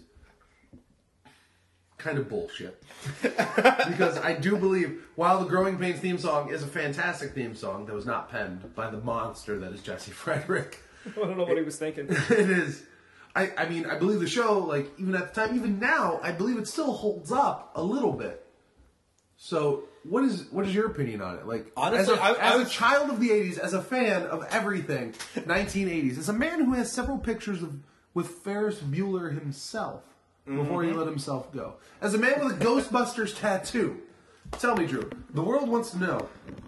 kind of bullshit. Because I do believe, while the Growing Pains theme song is a fantastic theme song that was not penned by the monster that is Jesse Frederick, I don't know what he was thinking. it is. I mean, I believe the show, like, even at the time, even now, I believe it still holds up a little bit. So, what is your opinion on it? Like, Honestly, as a child of the 80s, as a fan of everything 1980s, as a man who has several pictures with Ferris Bueller himself before he let himself go, as a man with a Ghostbusters tattoo, tell me, Drew, the world wants to know.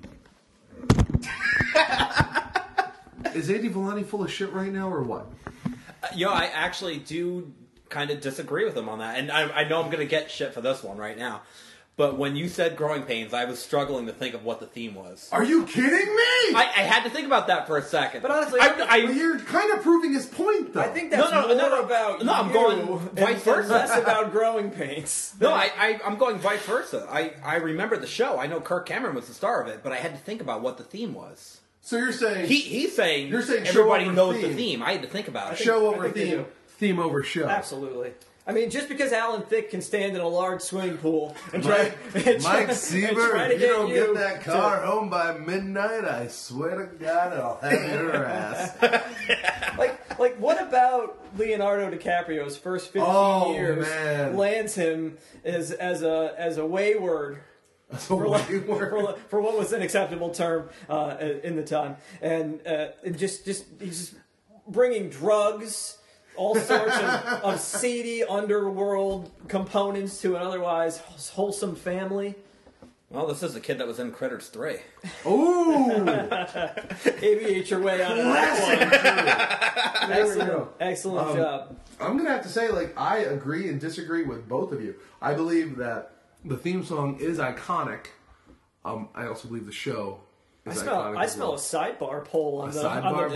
Is Andy Villani full of shit right now, or what? I actually do kind of disagree with him on that. And I know I'm going to get shit for this one right now. But when you said Growing Pains, I was struggling to think of what the theme was. Are you kidding me? I had to think about that for a second. But honestly, But you're kind of proving his point, though. I think that's No, more about no, I'm you going vice versa. and less about Growing Pains. No, I'm going vice versa. I remember the show. I know Kirk Cameron was the star of it, but I had to think about what the theme was. So you're saying He's saying You're saying show everybody over knows the theme. theme. I had to think about it. show I over think they theme, do. theme over show. Absolutely. I mean, just because Alan Thicke can stand in a large swimming pool and try, and try Mike Sieber, to if you don't you get that car to- home by midnight, I swear to God, I'll have your ass. like what about Leonardo DiCaprio's first 15 years man. lands him as a wayward That's a word. for what was an acceptable term in the time, and just he's just bringing drugs, all sorts of seedy underworld components to an otherwise wholesome family. Well, this is the kid that was in Critters 3. Ooh! Aviate your way out of that one. There we go. Excellent job. I'm going to have to say, like, I agree and disagree with both of you. I believe that the theme song is iconic. I also believe the show is iconic. I smell a sidebar poll on the sidebar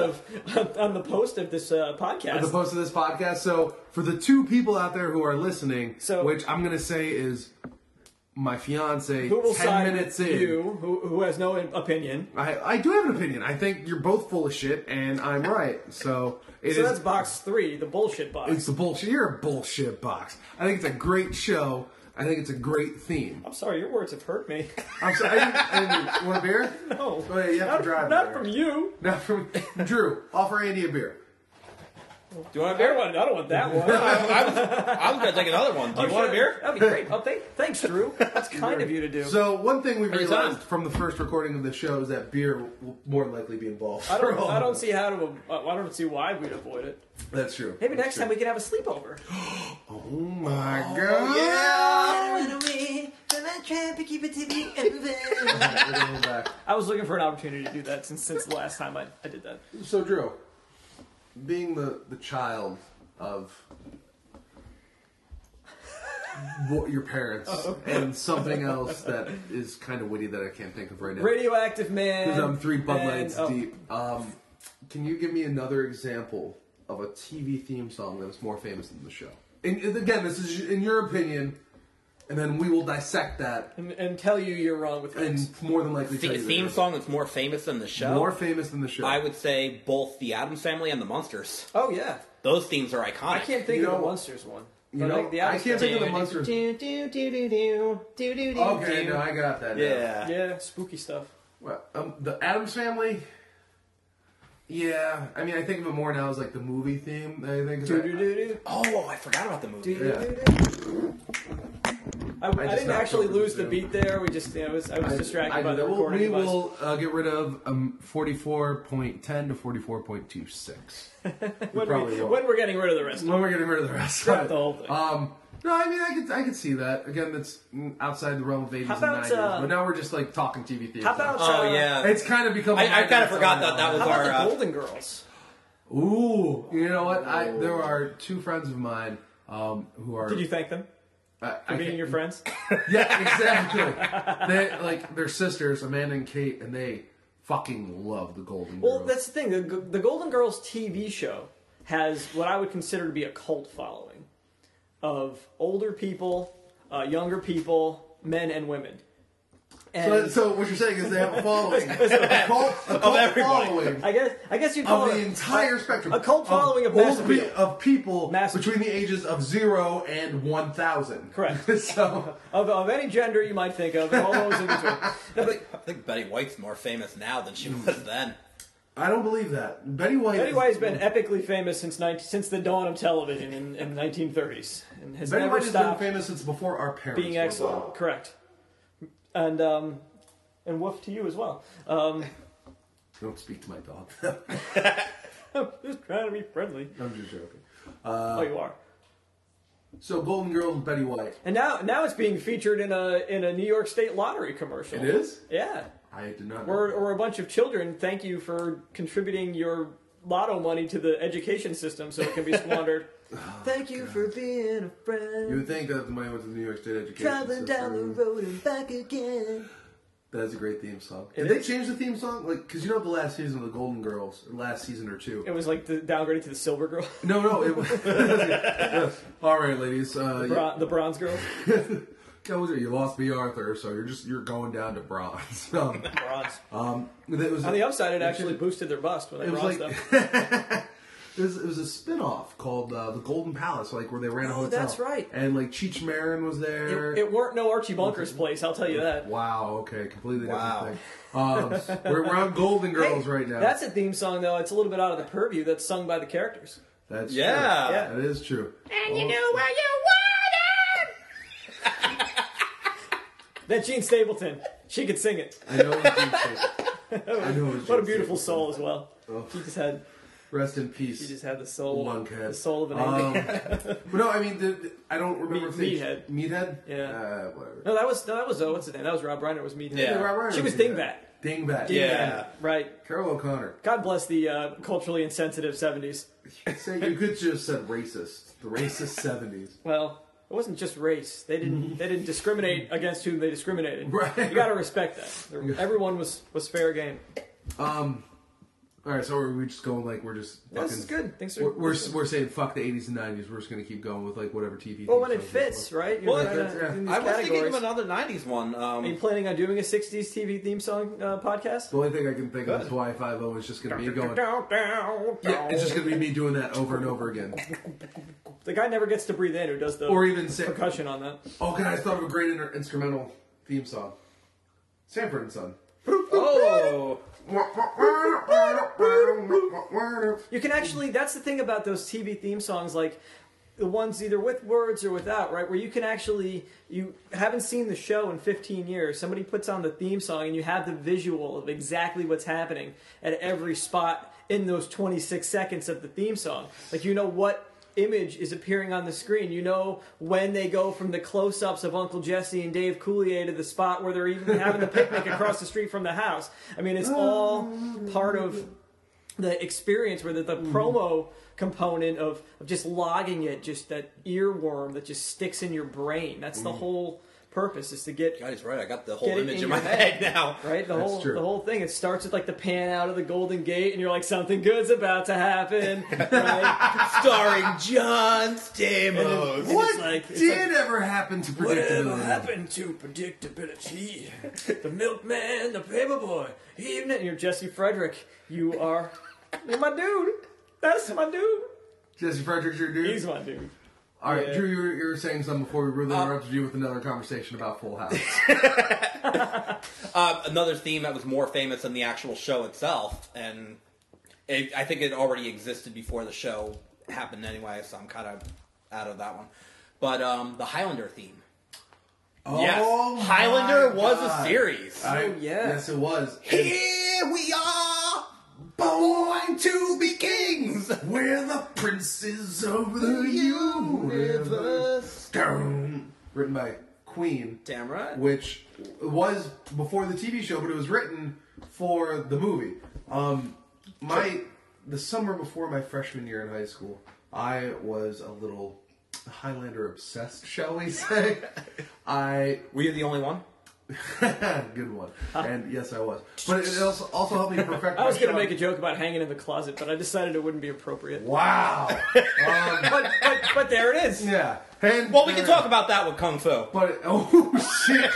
post of this podcast. At the post of this podcast. So, for the two people out there who are listening, which I'm going to say is my fiance, who will 10 side minutes with in. you, who has no opinion. I do have an opinion. I think you're both full of shit, and I'm right. So, That's box 3, the bullshit box. It's the bullshit. You're a bullshit box. I think it's a great show. I think it's a great theme. I'm sorry, your words have hurt me. I'm sorry. You want a beer? No. Oh, yeah, you have to drive. Not there. from you. Not from Drew. Offer Andy a beer. Do you want a I beer? don't want that one. I was going to take another one. Do you want a beer? That'd be great. Oh, thanks, Drew. That's kind of you to do. So one thing we realized Anytime. from the first recording of the show is that beer will more than likely be involved. I don't see how to. I don't see why we'd avoid it. That's true. Maybe That's next true. time we can have a sleepover. Oh my god! We're going back. I was looking for an opportunity to do that since the last time I did that. So Drew, being the child of your parents and something else that is kind of witty that I can't think of right now. Radioactive Man. Because I'm 3 Bud and- Lights deep. Can you give me another example of a TV theme song that is more famous than the show? And again, this is in your opinion, and then we will dissect that And tell you you're wrong with things. and more than likely tell The you that theme you're song that's more famous than the show? more famous than the show. I would say both the Addams Family and the Munsters. Oh yeah, Those themes are iconic. I can't think You of the know- Monsters one. You But know, like the I Addams can't Family. think of the Munsters. Okay, no, I got that. now. Yeah. Yeah, spooky stuff. Well, the Addams Family. Yeah, I mean, I think of it more now as like the movie theme. I think. 'Cause Do-do-do-do. Oh, I forgot about the movie. Do-do-do-do. I just didn't knocked actually over lose the Zoom. beat there. We just, I was distracted by did the that. recording We device. will get rid of 44.10 to 44.26. When we're getting rid of the rest. When we're getting rid of the rest. Scrap the whole thing. No, I mean I could see that. Again, that's outside the realm of 80s How about, and 90s. But now we're just like talking TV themes. How about? Oh yeah, It's kind of become. I kind of forgot that was How our. about the Golden Girls? Ooh, you know what? There are two friends of mine who are. Did you thank them I for being can't- your friends? Yeah, exactly. They're sisters, Amanda and Kate, and they fucking love the Golden Girls. Well, that's the thing. The Golden Girls TV show has what I would consider to be a cult following of older people, younger people, men and women. And So what you're saying is they have a following, a cult everybody. following I guess you'd call of the it entire spectrum, a cult following of old mass appeal. of people Mass between the ages of 0 and 1,000. Correct. So of any gender you might think of, and all those in between. I think Betty White's more famous now than she was then. I don't believe that. Betty White. Betty White has been epically famous since the dawn of television in the 1930s, and has Betty never White has been stopped famous since before our parents. being were excellent. born. Correct. And woof to you as well. Don't speak to my dog. I'm just trying to be friendly. I'm just joking. Oh, you are. So Golden Girls, Betty White. And now it's being featured in a New York State lottery commercial. It is? Yeah. I did not know. Or a bunch of children. Thank you for contributing your lotto money to the education system so it can be squandered. Thank you for being a friend. You would think that the money went to the New York State Education Traveling down the System. road and back again. That's a great theme song. It Did they is. change the theme song? Like, because you know the last season of the Golden Girls, or last season or two. It was like the downgraded to the silver girl, No, it was. All right, ladies. the bronze girl. You lost B. Arthur, so you're going down to bronze. Bronze. It was On the upside, it actually boosted their bust when they It was bronzed like them. it was a spin-off called the Golden Palace, like where they ran a hotel. that's right. And like Cheech Marin was there. It weren't no Archie Bunker's place, I'll tell you that. Wow. Okay. Completely Wow. different thing. We're on Golden Girls Hey, right now. That's a theme song, though. It's a little bit out of the purview. That's sung by the characters. That's Yeah. true. Yeah. That is true. And you knew where you wanted. That Gene Stapleton, she could sing it. I know. What Gene What a beautiful soul as well. Oh. She just had the soul, Lunkhead. the soul of an angel. But no, I mean, I don't remember if they... Meathead. Meathead? Yeah. Whatever. No, that was what's his name? That was Rob Reiner. Was Meathead. Yeah. Rob Reiner She was Meathead. Dingbat. Dingbat. Yeah. Right. Carol O'Connor. God bless the culturally insensitive 70s. You could just said racist. The racist 70s. Well, it wasn't just race. They didn't discriminate against whom they discriminated. Right. You got to respect that. Everyone was fair game. All right, so are we just going like we're just fucking... This is good. Thanks We're saying fuck the 80s and 90s. We're just going to keep going with like whatever TV. Well, when it shows fits, right? Well, You're that's- in these I was thinking of categories. another '90s one. Are you planning on doing a 60s TV theme song podcast? The only thing I can think of is Hawaii Five-0 is just going to be going... Yeah, it's just going to be me doing that over and over again. The guy never gets to breathe in who does the Or even say... percussion on that. Oh, God, I thought of a great instrumental theme song. Sanford and Son. Oh, You can actually, that's the thing about those TV theme songs, like the ones either with words or without, right? Where you can actually, you haven't seen the show in 15 years. Somebody puts on the theme song and you have the visual of exactly what's happening at every spot in those 26 seconds of the theme song. Like, you know what image is appearing on the screen. You know when they go from the close-ups of Uncle Jesse and Dave Coulier to the spot where they're even having the picnic across the street from the house. I mean, it's all part of the experience where the promo component of just logging it, just that earworm that just sticks in your brain. That's the whole purpose, is to get... God, he's right. I got the whole Get it image in in my your head. head now. Right, the true. whole thing. It starts with like the pan out of the Golden Gate, and you're like, something good's about to happen, right? Starring John Stamos. And What it's like- did ever happen to predictability? Whatever happened to predictability? The milkman, the paperboy, even you're Jesse Frederick. You're my dude. That's my dude. Jesse Frederick's your dude? He's my dude. All right, yeah. Drew, you were saying something before we really interrupted you with another conversation about Full House. Another theme that was more famous than the actual show itself, and I think it already existed before the show happened anyway, so I'm kind of out of that one. But the Highlander theme. Oh, yes, Highlander my was God. a series. Yes, it was. Here we are, born to be kings. We're the princes of the universe. Down. Written by Queen. Damn right. Which was before the TV show, but it was written for the movie. The summer before my freshman year in high school, I was a little Highlander obsessed, shall we say? Were you the only one? Good one. And yes, I was. But it also helped me perfect. I was going to my make a joke about hanging in the closet, but I decided it wouldn't be appropriate. Wow. But there it is. Yeah. And Well, we can talk about that with Kung Fu. But shit.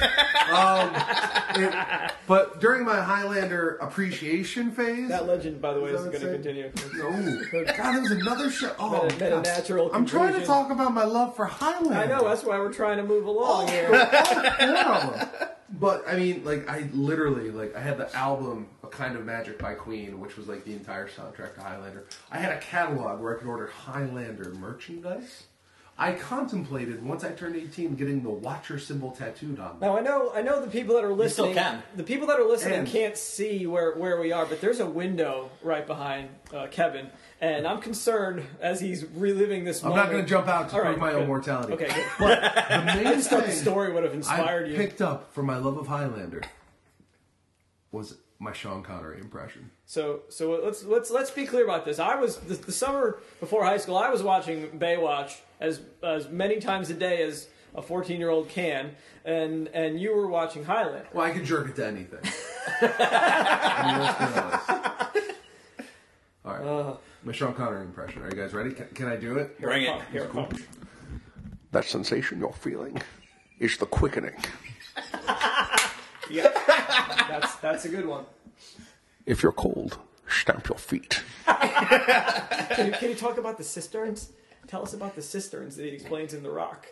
But during my Highlander appreciation phase, That legend, by the way, Is isn't that going to what continue. God, there was another show. Oh, Meta- God. natural I'm trying to conclusion. talk about my love for Highlander. I know, that's why we're trying to move along here. All four of them. But I mean, like, I literally, like, I had the album "A Kind of Magic" by Queen, which was like the entire soundtrack to Highlander. I had a catalog where I could order Highlander merchandise. I contemplated, once I turned 18, getting the Watcher symbol tattooed on me. Now I know the people that are listening. still can. The people that are listening And- can't see where we are, but there's a window right behind Kevin, and I'm concerned as he's reliving this. I'm moment. not going to jump out to All prove right, my good. own mortality. Okay, good. But the main I just thought the thing story would have I inspired you. picked up for my love of Highlander was my Sean Connery impression. So let's be clear about this. I was the summer before high school. I was watching Baywatch as many times a day as a 14-year-old can, and you were watching Highlander. Well, I could jerk it to anything. I mean, let's be honest. All right, my Sean Connery impression. Are you guys ready? Can I do it? Bring it. Here it comes. That sensation you're feeling is the quickening. Yeah, that's a good one. If you're cold, stamp your feet. Can you talk about the cisterns? Tell us about the cisterns that he explains in The Rock.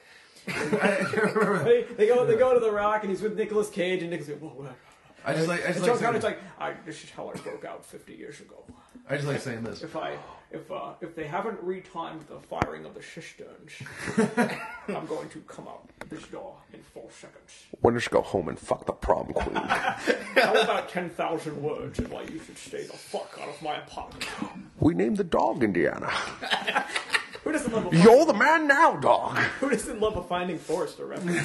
They go to The Rock, and he's with Nicolas Cage, and Nicolas goes, "Whoa, whoa." I just like And saying Sean Connery's this. like, "This is how I broke out 50 years ago. I just like saying this. If they haven't retimed the firing of the cisterns, I'm going to come out this door in 4 seconds. When did you go home and fuck the prom queen? How about 10,000 words and why you should stay the fuck out of my apartment? We named the dog Indiana. Who doesn't love You're the man now, dog. Who doesn't love a Finding Forrester reference?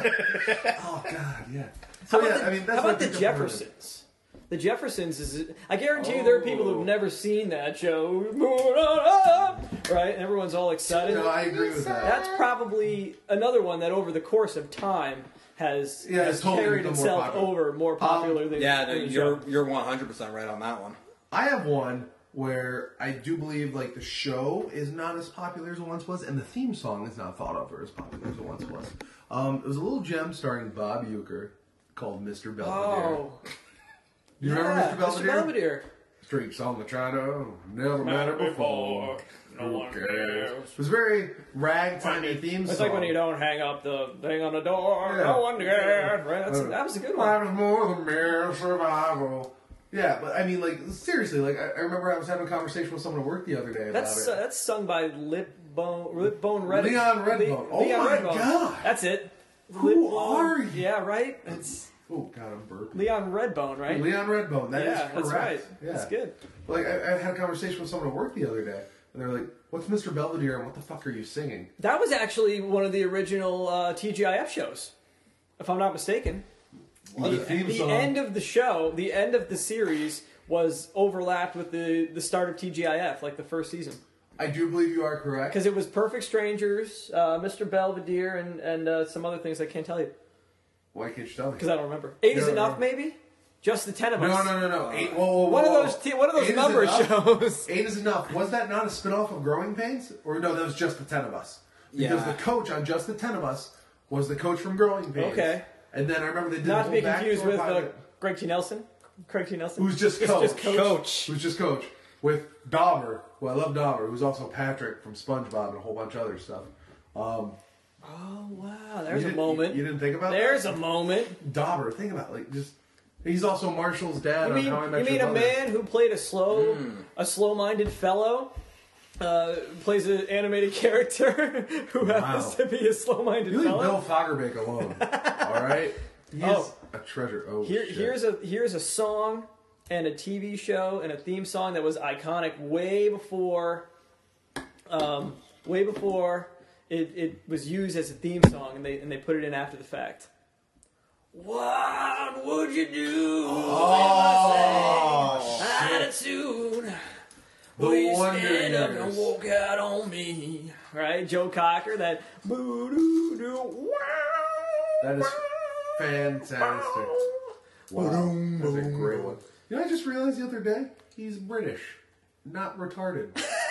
Oh God, yeah. So How yeah, about I mean, that's how what about the I picked up Jeffersons? The Jeffersons is. I guarantee you there are people who've never seen that show. Right? And everyone's all excited. No, I agree with that. That's probably another one that over the course of time has it's totally carried become more itself popular. over more popular than Yeah, than the you're show. 100% right on that one. I have one where I do believe like the show is not as popular as it once was, and the theme song is not thought of or as popular as it once was. It was a little gem starring Bob Uecker called Mr. Belvedere. Oh, Do you remember Mr. Belvedere? Mr. Belvedere. Streaks on the China, never met it before. No Who one cares? cares. It was very ragtimey theme song. It's like when you don't hang up the thing on the door. Yeah. No one cares. Right? That was a good one. Life is more than mere survival. Yeah, but I mean, like, seriously, like, I remember I was having a conversation with someone at work the other day about it. That's sung by Lipbone Redbone. Leon Redbone. Oh Leon my Redbone. God. That's it. Who are you? Yeah, right? It's Oh, God, I'm burping. Leon Redbone, right? Leon Redbone, that is yeah, correct. that's right. Yeah. That's good. Like, I had a conversation with someone at work the other day, and they're like, what's Mr. Belvedere and what the fuck are you singing? That was actually one of the original TGIF shows, if I'm not mistaken. The theme The song. end of the show, the end of the series, was overlapped with the start of TGIF, like the first season. I do believe you are correct. Because it was Perfect Strangers, Mr. Belvedere, and some other things I can't tell you. Why can't you tell me? Because I don't remember. 8 is No, enough, no. maybe? Just the 10 of us. No. Eight, whoa. One of those Eight is number enough? shows. 8 is enough. Was that not a spin-off of Growing Pains? Or no, that was Just the 10 of Us. Because Yeah. the coach on Just the 10 of Us was the coach from Growing Pains. Okay. And then I remember they did Not the to be whole confused backstory with about it. Craig T. Nelson. Craig T. Nelson. Who's just coach. Coach. Who's just coach. With Dauber, who I love Dauber, who's also Patrick from SpongeBob and a whole bunch of other stuff. Oh, wow. There's You a didn't- moment. You didn't think about There's that? a moment. Dauber, think about it. Like, just... He's also Marshall's dad on How I Met You mean Your a Mother. man who played a slow-minded fellow, plays an animated character who happens to be a slow-minded You leave fellow? Bill Fagerbakke alone. All right. He's Oh. a treasure. Oh, Here, shit. here's a song and a TV show and a theme song that was iconic way before it was used as a theme song, and they put it in after the fact. What would you do? Attitude. The We Wonder stand up Years. and walk out on me. Right, Joe Cocker. That boo-doo-doo. That is fantastic. Wow, that's a great one. You know, I just realized the other day, he's British, not retarded.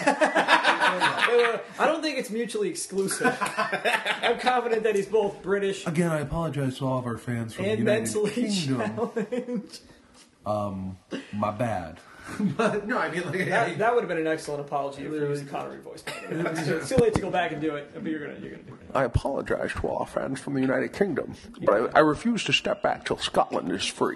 I don't think it's mutually exclusive. I'm confident that he's both British Again, I apologize to all of our fans from and the United mentally Kingdom. challenged. My bad. But no, I mean, like, That would have been an excellent apology if you used a Connery voice. It's too late to go back and do it, but you're gonna do it. I apologize to all our fans from the United Kingdom, but I refuse to step back till Scotland is free.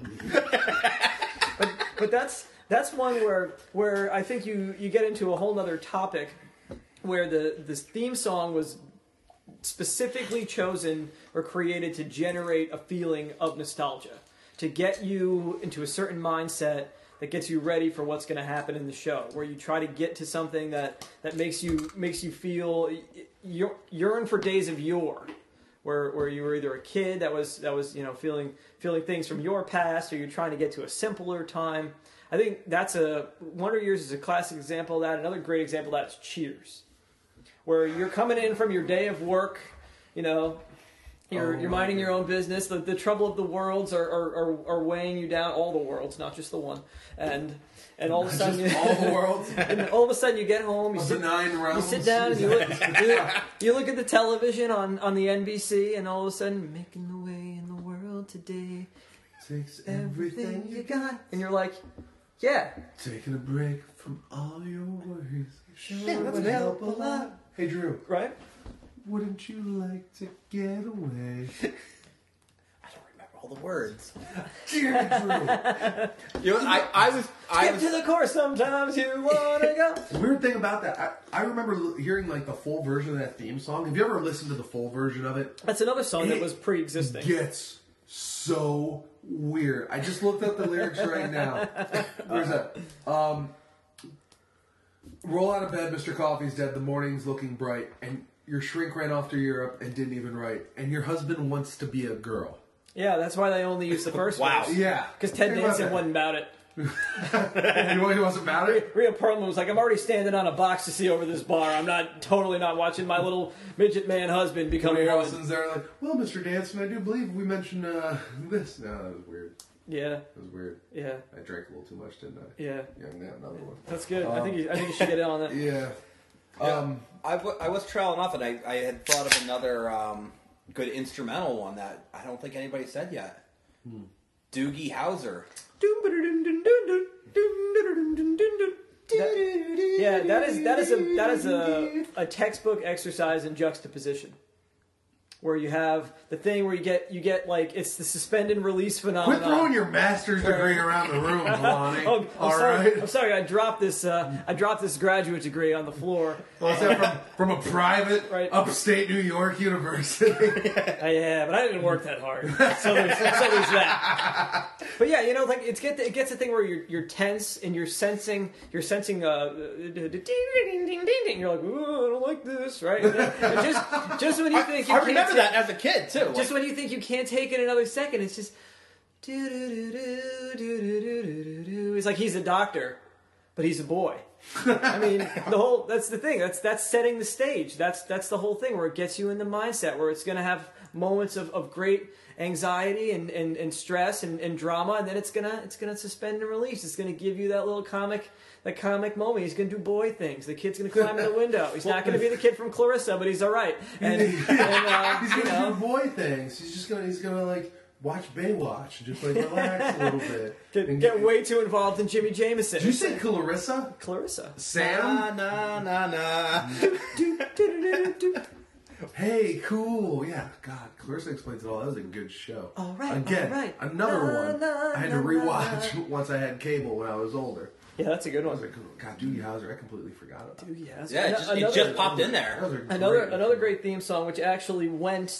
But that's one where I think you get into a whole other topic where this theme song was specifically chosen or created to generate a feeling of nostalgia, to get you into a certain mindset that gets you ready for what's going to happen in the show, where you try to get to something that makes you feel yearn for days of yore, where you were either a kid that was feeling things from your past, or you're trying to get to a simpler time. I think that's Wonder Years is a classic example of that. Another great example of that is Cheers, where you're coming in from your day of work, you're minding your own business. The trouble of the worlds are weighing you down. All the worlds, not just the one. And all of a sudden, all the worlds. and all of a sudden you get home. You Of the 9 realms. you sit down and you look at the television on the NBC, and all of a sudden, making the way in the world today, Takes everything you got, and you're like, yeah, Taking a break from all your worries. sure would help a lot, Hey, Drew. right? Wouldn't you like to get away? I don't remember all the words. Dear Drew. You know, I was Get to the chorus. Sometimes you wanna go. The weird thing about that, I remember hearing like the full version of that theme song. Have you ever listened to the full version of it? That's another song that It was pre-existing. Gets so weird. I just looked up the lyrics right now. Where's that? Roll out of bed, Mr. Coffee's dead. The morning's looking bright, and your shrink ran off to Europe and didn't even write. And your husband wants to be a girl. Yeah, that's why they only used the first Wow. verse. Yeah, Because Ted Think about Danson that. wasn't about it. You know what he wasn't about it? Rhea Perlman was like, I'm already standing on a box to see over this bar. I'm totally not watching my little midget man husband become Woody a woman. Harrelson's there like, well, Mr. Danson, I do believe we mentioned this. No, that was weird. Yeah, That was weird. yeah, I drank a little too much, didn't I? yeah. Yeah, another one. That's good. I think you should get in on that. Yeah. I was trailing off, and I had thought of another good instrumental one that I don't think anybody said yet. Doogie Howser. That is a textbook exercise in juxtaposition, where you have the thing where you get like it's the suspend and release phenomenon. Quit throwing your master's degree around the room, Lonnie. Oh, I'm All sorry. right. I'm sorry. I dropped this graduate degree on the floor. Was that from a private Right. upstate New York university? Yeah, but I didn't work that hard. So there's that. But yeah, like it gets a thing where you're tense and you're sensing ding, ding, ding, ding. You're like, ooh, I don't like this, right? And just when you think you I can't remember take- that as a kid too. just when you think you can't take it another second, it's just do do do do do do do do do. It's like he's a doctor, but he's a boy. I mean, that's the thing. That's setting the stage. That's the whole thing where it gets you in the mindset where it's going to have moments of great anxiety and stress and drama, and then it's gonna suspend and release. It's gonna give you that little comic moment. He's gonna do boy things. The kid's gonna climb in the window. He's not gonna be the kid from Clarissa, but he's all right. And He's gonna do boy things. He's gonna like watch Baywatch and just like relax a little bit. get way too involved in Jimmy Jameson. Did you say Clarissa? Clarissa? Sam? Na. Hey, cool. Yeah, God, Clarissa Explains It All. That was a good show. All right, Again, all right. another one Na, I had to na, rewatch once I had cable when I was older. Yeah, that's a good I was one. like, God, Doogie Howser, I completely forgot about. Dude, yeah, Yeah, it just popped in there. Those are Another great theme song, which actually went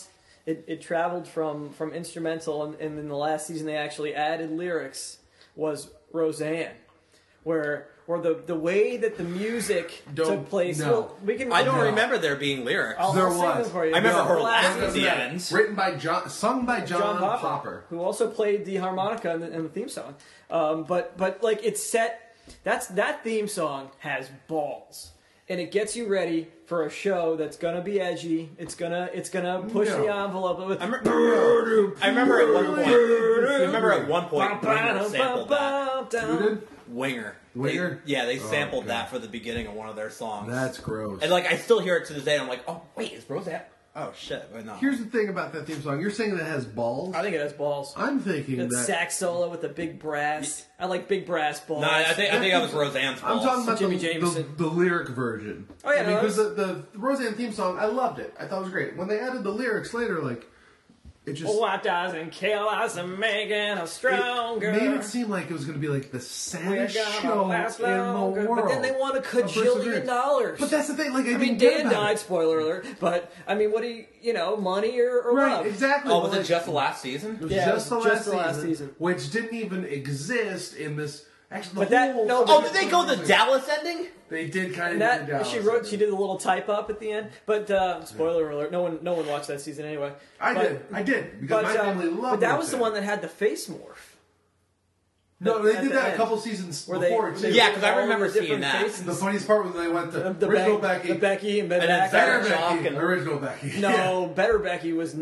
it traveled from instrumental, and in the last season they actually added lyrics, was Roseanne, where the way that the music took place. No. Well, we can. I don't No. remember there being lyrics. There sing was. them for you. I remember her Last laughing at the season. end. Written by sung by John Popper. who also played the harmonica in the theme song. But like it's set. That theme song has balls, and it gets you ready for a show that's gonna be edgy. It's gonna push the envelope. With I remember at one point. Winger sampled that. Who did? Winger. Winger? They sampled okay. that for the beginning of one of their songs. That's gross. And like I still hear it to this day. And I'm like, oh wait, is Roseanne? Oh shit, wait, no. Here's the thing about that theme song. You're saying that it has balls. I think it has balls. I'm thinking That that sax solo with the big brass. I like big brass balls. No, I think that was Roseanne's I'm balls. talking about Jimmy the Jameson. lyric version. Oh, yeah, no, because the Roseanne theme song, I loved it. I thought it was great. When they added the lyrics later, like it just What doesn't kill us and making us stronger. made it seem like it was going to be like the We're saddest gonna show last in the longer. world. But then they want a of cajillion perseverance. dollars. But that's the thing. Like I mean, didn't get Dan about died, it. spoiler alert. But, I mean, what do you money or Right, love? exactly. Oh, was it Like, just the last season? it was Yeah, just the just last the season, last season. which didn't even exist in this. Actually, But the that- whole. no, Oh, did they go the Dallas ending? They did kind And of. that she did a little type up at the end. But spoiler alert, no one watched that season anyway. I But- did because my family loved. But that was the Roseanne. one that had the face morph. No, they at did the that a end. couple seasons Where before they too. Yeah, 'cause I all remember the different seeing that. faces. The funniest part was when they went to the original Becky, Becky, Becky, and Ben And then Becky. Sarah Better Chalk Becky, and- original Becky. No, Yeah. Better Becky was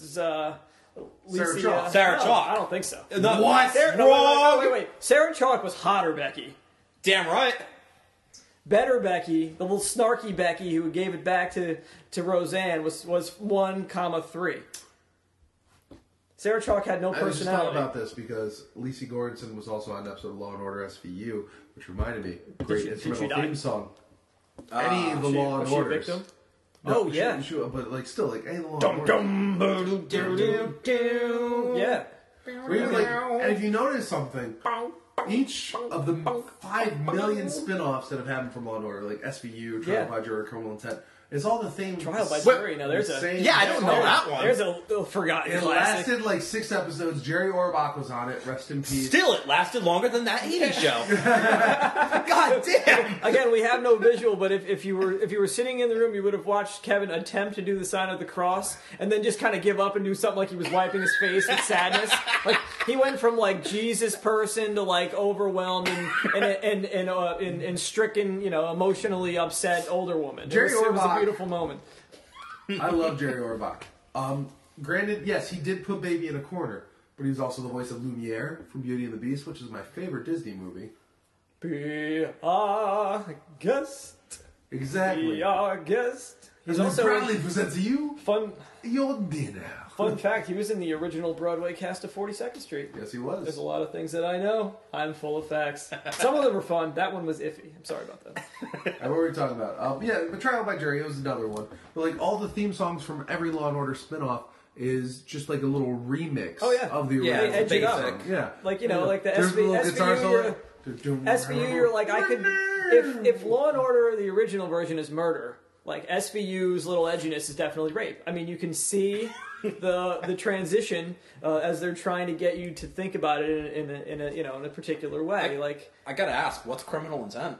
Lisa, Chalk. Sarah no, Chalk. I don't think so. No, What? Sarah, no, wait. Sarah Chalk was hotter Becky. Damn right. Better Becky, the little snarky Becky who gave it back to Roseanne was 1,3. Sarah Chalk had no I was just thought personality. about this because Lacey Gordonson was also on an episode of Law and Order SVU, which reminded me, great she instrumental die? theme song. Any of the Law Was and she a Orders. victim? No, Oh, yeah. but like still like any of the Law and Orders. Yeah. Or even, like, and if you notice something, each of the 5 million spin-offs that have happened from Law and Order, like SVU, Trial Yeah. by Jury, Criminal Intent, it's all the same. Trial by What? Jury. Now there's a Same- Yeah, I don't know that one. There's a little forgotten It classic. lasted like 6 episodes. Jerry Orbach was on it. Rest in peace. Still, it lasted longer than that 80s show. God damn. Again, we have no visual, but if you were sitting in the room, you would have watched Kevin attempt to do the sign of the cross, and then just kind of give up and do something like he was wiping his face with sadness. Like he went from like Jesus person to like overwhelmed and stricken, emotionally upset older woman. Jerry it was a Orbach. beautiful moment. I love Jerry Orbach. Granted, yes, he did put Baby in a corner, but he was also the voice of Lumiere from Beauty and the Beast, which is my favorite Disney movie. Be our guest. Exactly. Be our guest. He's And also proudly present to you fun. your dinner. Fun fact: he was in the original Broadway cast of 42nd Street. Yes, he was. There's a lot of things that I know. I'm full of facts. Some of them were fun. That one was iffy. I'm sorry about that. What were we talking about? Yeah, but Trial by Jury, it was another one. But like all the theme songs from every Law and Order spinoff is just like a little remix Oh, yeah. of the Yeah, original. it's Edge it up. basic. Yeah. Like, like the There's SVU, little guitar solo. SVU, you're like, I could, if Law and Order, the original version is murder, like SVU's little edginess is definitely rape. I mean, you can see the transition as they're trying to get you to think about it in a particular way. Like, I gotta ask, what's Criminal Intent?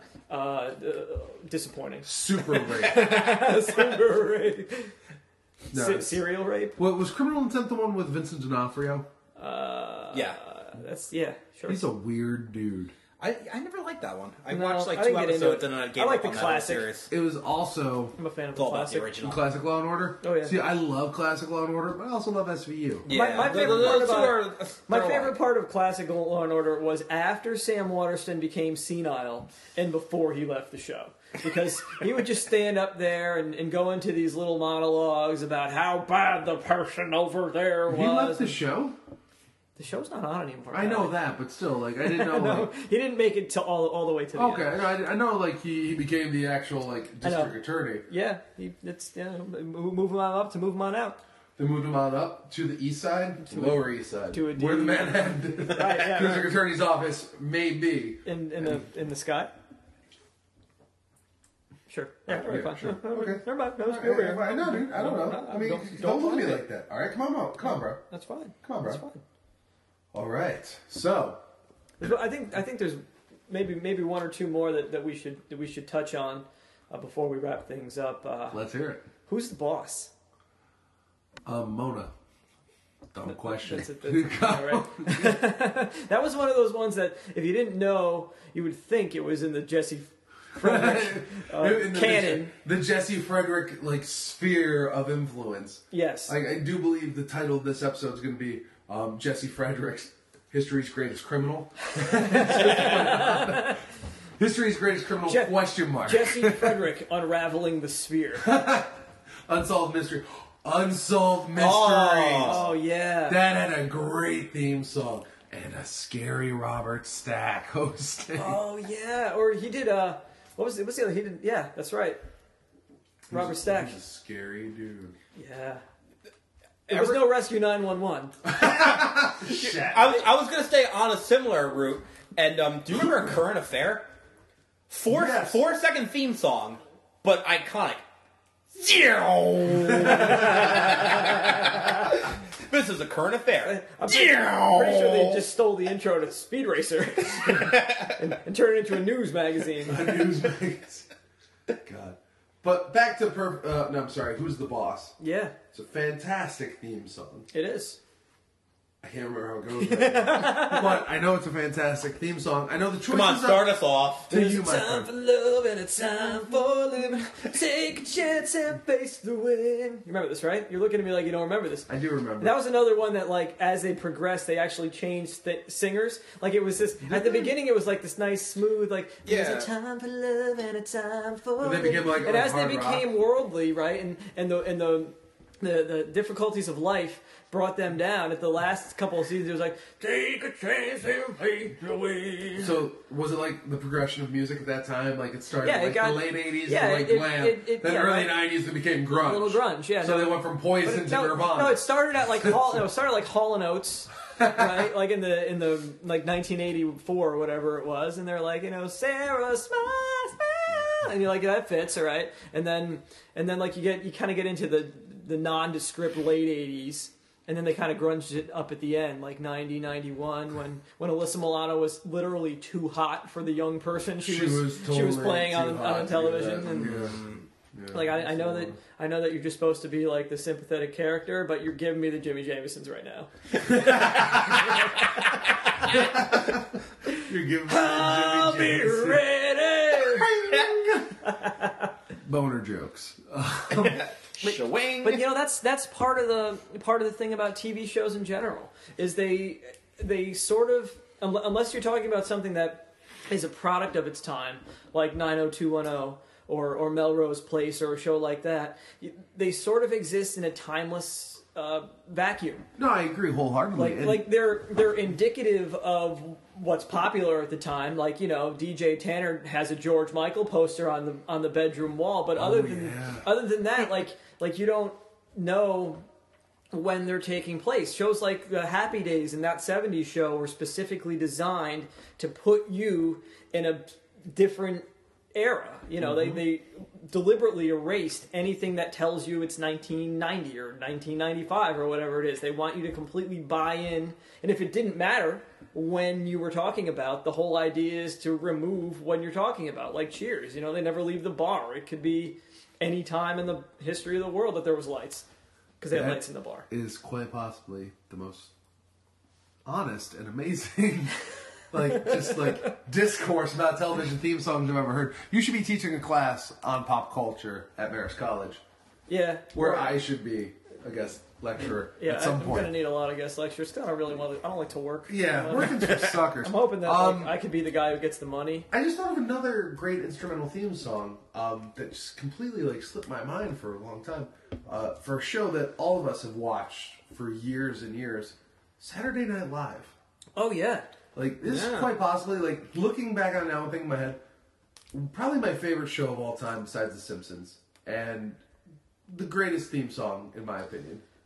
disappointing. Super rape. Super rape. No, Serial rape. What was Criminal Intent the one with Vincent D'Onofrio? Yeah. Sure. He's a weird dude. I never liked that one. I No, watched like I 2 didn't get into episodes it. and then I I gave like up the on that whole classic. series. It was also I'm a fan of It's the all about classic. the original. classic Law and Order. Oh, yeah. See, I love classic Law and Order, but I also love SVU. Yeah, My favorite part those two about- are- My they're favorite alike. part of classic Law and Order was after Sam Waterston became senile and before he left the show. Because he would just stand up there and go into these little monologues about how bad the person over there was. He left the show. The show's not on anymore. I know that, but still, like, I didn't know. No, Like, he didn't make it to all the way to the okay, end. I know. Like, he became the actual like I know. district attorney. Yeah, move him on up to move him on out. They moved him on up to the east side, Lower East Side, to a where the D- Manhattan Right, yeah, district right. attorney's office may be. In the sky. Sure. Yeah, Yeah, fine. sure. Okay. Never mind. No, it's Okay, over here. I know, dude. I don't know. I mean, don't look at me mind like that. All right, come on, bro. That's fine. Come on, bro. That's fine. All right. So, I think there's maybe one or two more that we should touch on before we wrap things up. let's hear it. Who's the boss? Mona. Dumb question. That's all right. That was one of those ones that if you didn't know, you would think it was in the Jesse Frederick canon. The Jesse Frederick sphere of influence. Yes. I do believe the title of this episode is going to be Jesse Frederick's History's Greatest Criminal. History's Greatest Criminal, question mark. Jesse Frederick unraveling the sphere. Unsolved Mystery. Unsolved Mysteries. Oh, yeah. That had a great theme song. And a scary Robert Stack hosting. Oh, yeah. Or he did, what was the other? He did, yeah, that's right. Robert Stack. He's a scary dude. Yeah. It was no Rescue 911. Shit. I was going to stay on a similar route. And do you remember A Current Affair? Yes. 4-second theme song, but iconic. This is A Current Affair. I'm pretty sure they just stole the intro to Speed Racer and turned it into a news magazine. A news magazine. God. But back to no, I'm sorry. Who's the boss? Yeah, It's a fantastic theme song. it is. I can't remember how it goes, right? But I know it's a fantastic theme song. I know the choices. Come on, start us off. To you, There's my a time friend. for love and a time for living. Take a chance and face the wind. You remember this, right? You're looking at me like you don't remember this. I do remember. That was another one that, as they progressed, they actually changed singers. Like, it was this... At the beginning, it was, this nice, smooth, there's Yeah. a time for love and a time for... But they became, and as they hard rock. became worldly, right, and the difficulties of life brought them down. At the last couple of seasons, it was like, take a chance and face the wind. So, was it the progression of music at that time? It started Yeah, it got- the late 80s yeah, and it- glam. it- Then yeah, early right. 90s it became grunge. A little grunge, yeah. So they went from Poison to Nirvana. No, it started at Hall and Oates, right? In the 1984 or whatever it was, and they're Sarah smile, and you're that fits, all right. And then you kind of get into the nondescript late 80s. And then they kind of grunged it up at the end, 90, 91, when Alyssa Milano was literally too hot for the young person she was playing on television. And I know that you're just supposed to be the sympathetic character, but you're giving me the Jimmy Jamesons right now. You're giving me I'll Jimmy be James. ready. Boner jokes. Shwing. But that's part of the thing about TV shows in general is they sort of, unless you're talking about something that is a product of its time, like 90210 or Melrose Place or a show like that, they sort of exist in a timeless vacuum. No, I agree wholeheartedly. They're indicative of what's popular at the time. DJ Tanner has a George Michael poster on the bedroom wall, but other than that, you don't know when they're taking place. Shows like the Happy Days and That 70s Show were specifically designed to put you in a different era. They deliberately erased anything that tells you it's 1990 or 1995 or whatever it is. They want you to completely buy in. And if it didn't matter when you were talking about, the whole idea is to remove when you're talking about. Like Cheers, they never leave the bar. It could be any time in the history of the world that there was lights. Because they had lights in the bar. Is quite possibly the most honest and amazing discourse about television theme songs I've ever heard. You should be teaching a class on pop culture at Marist College. Yeah. Where I should be a guest lecturer at some I'm point. going to need a lot of guest lectures. 'Cause I don't like to work. Yeah, working's for suckers. I'm hoping that I could be the guy who gets the money. I just thought of another great instrumental theme song that just completely slipped my mind for a long time. For a show that all of us have watched for years and years, Saturday Night Live. Oh, yeah. This is quite possibly, looking back on it now and thinking in my head, probably my favorite show of all time besides The Simpsons. And the greatest theme song, in my opinion.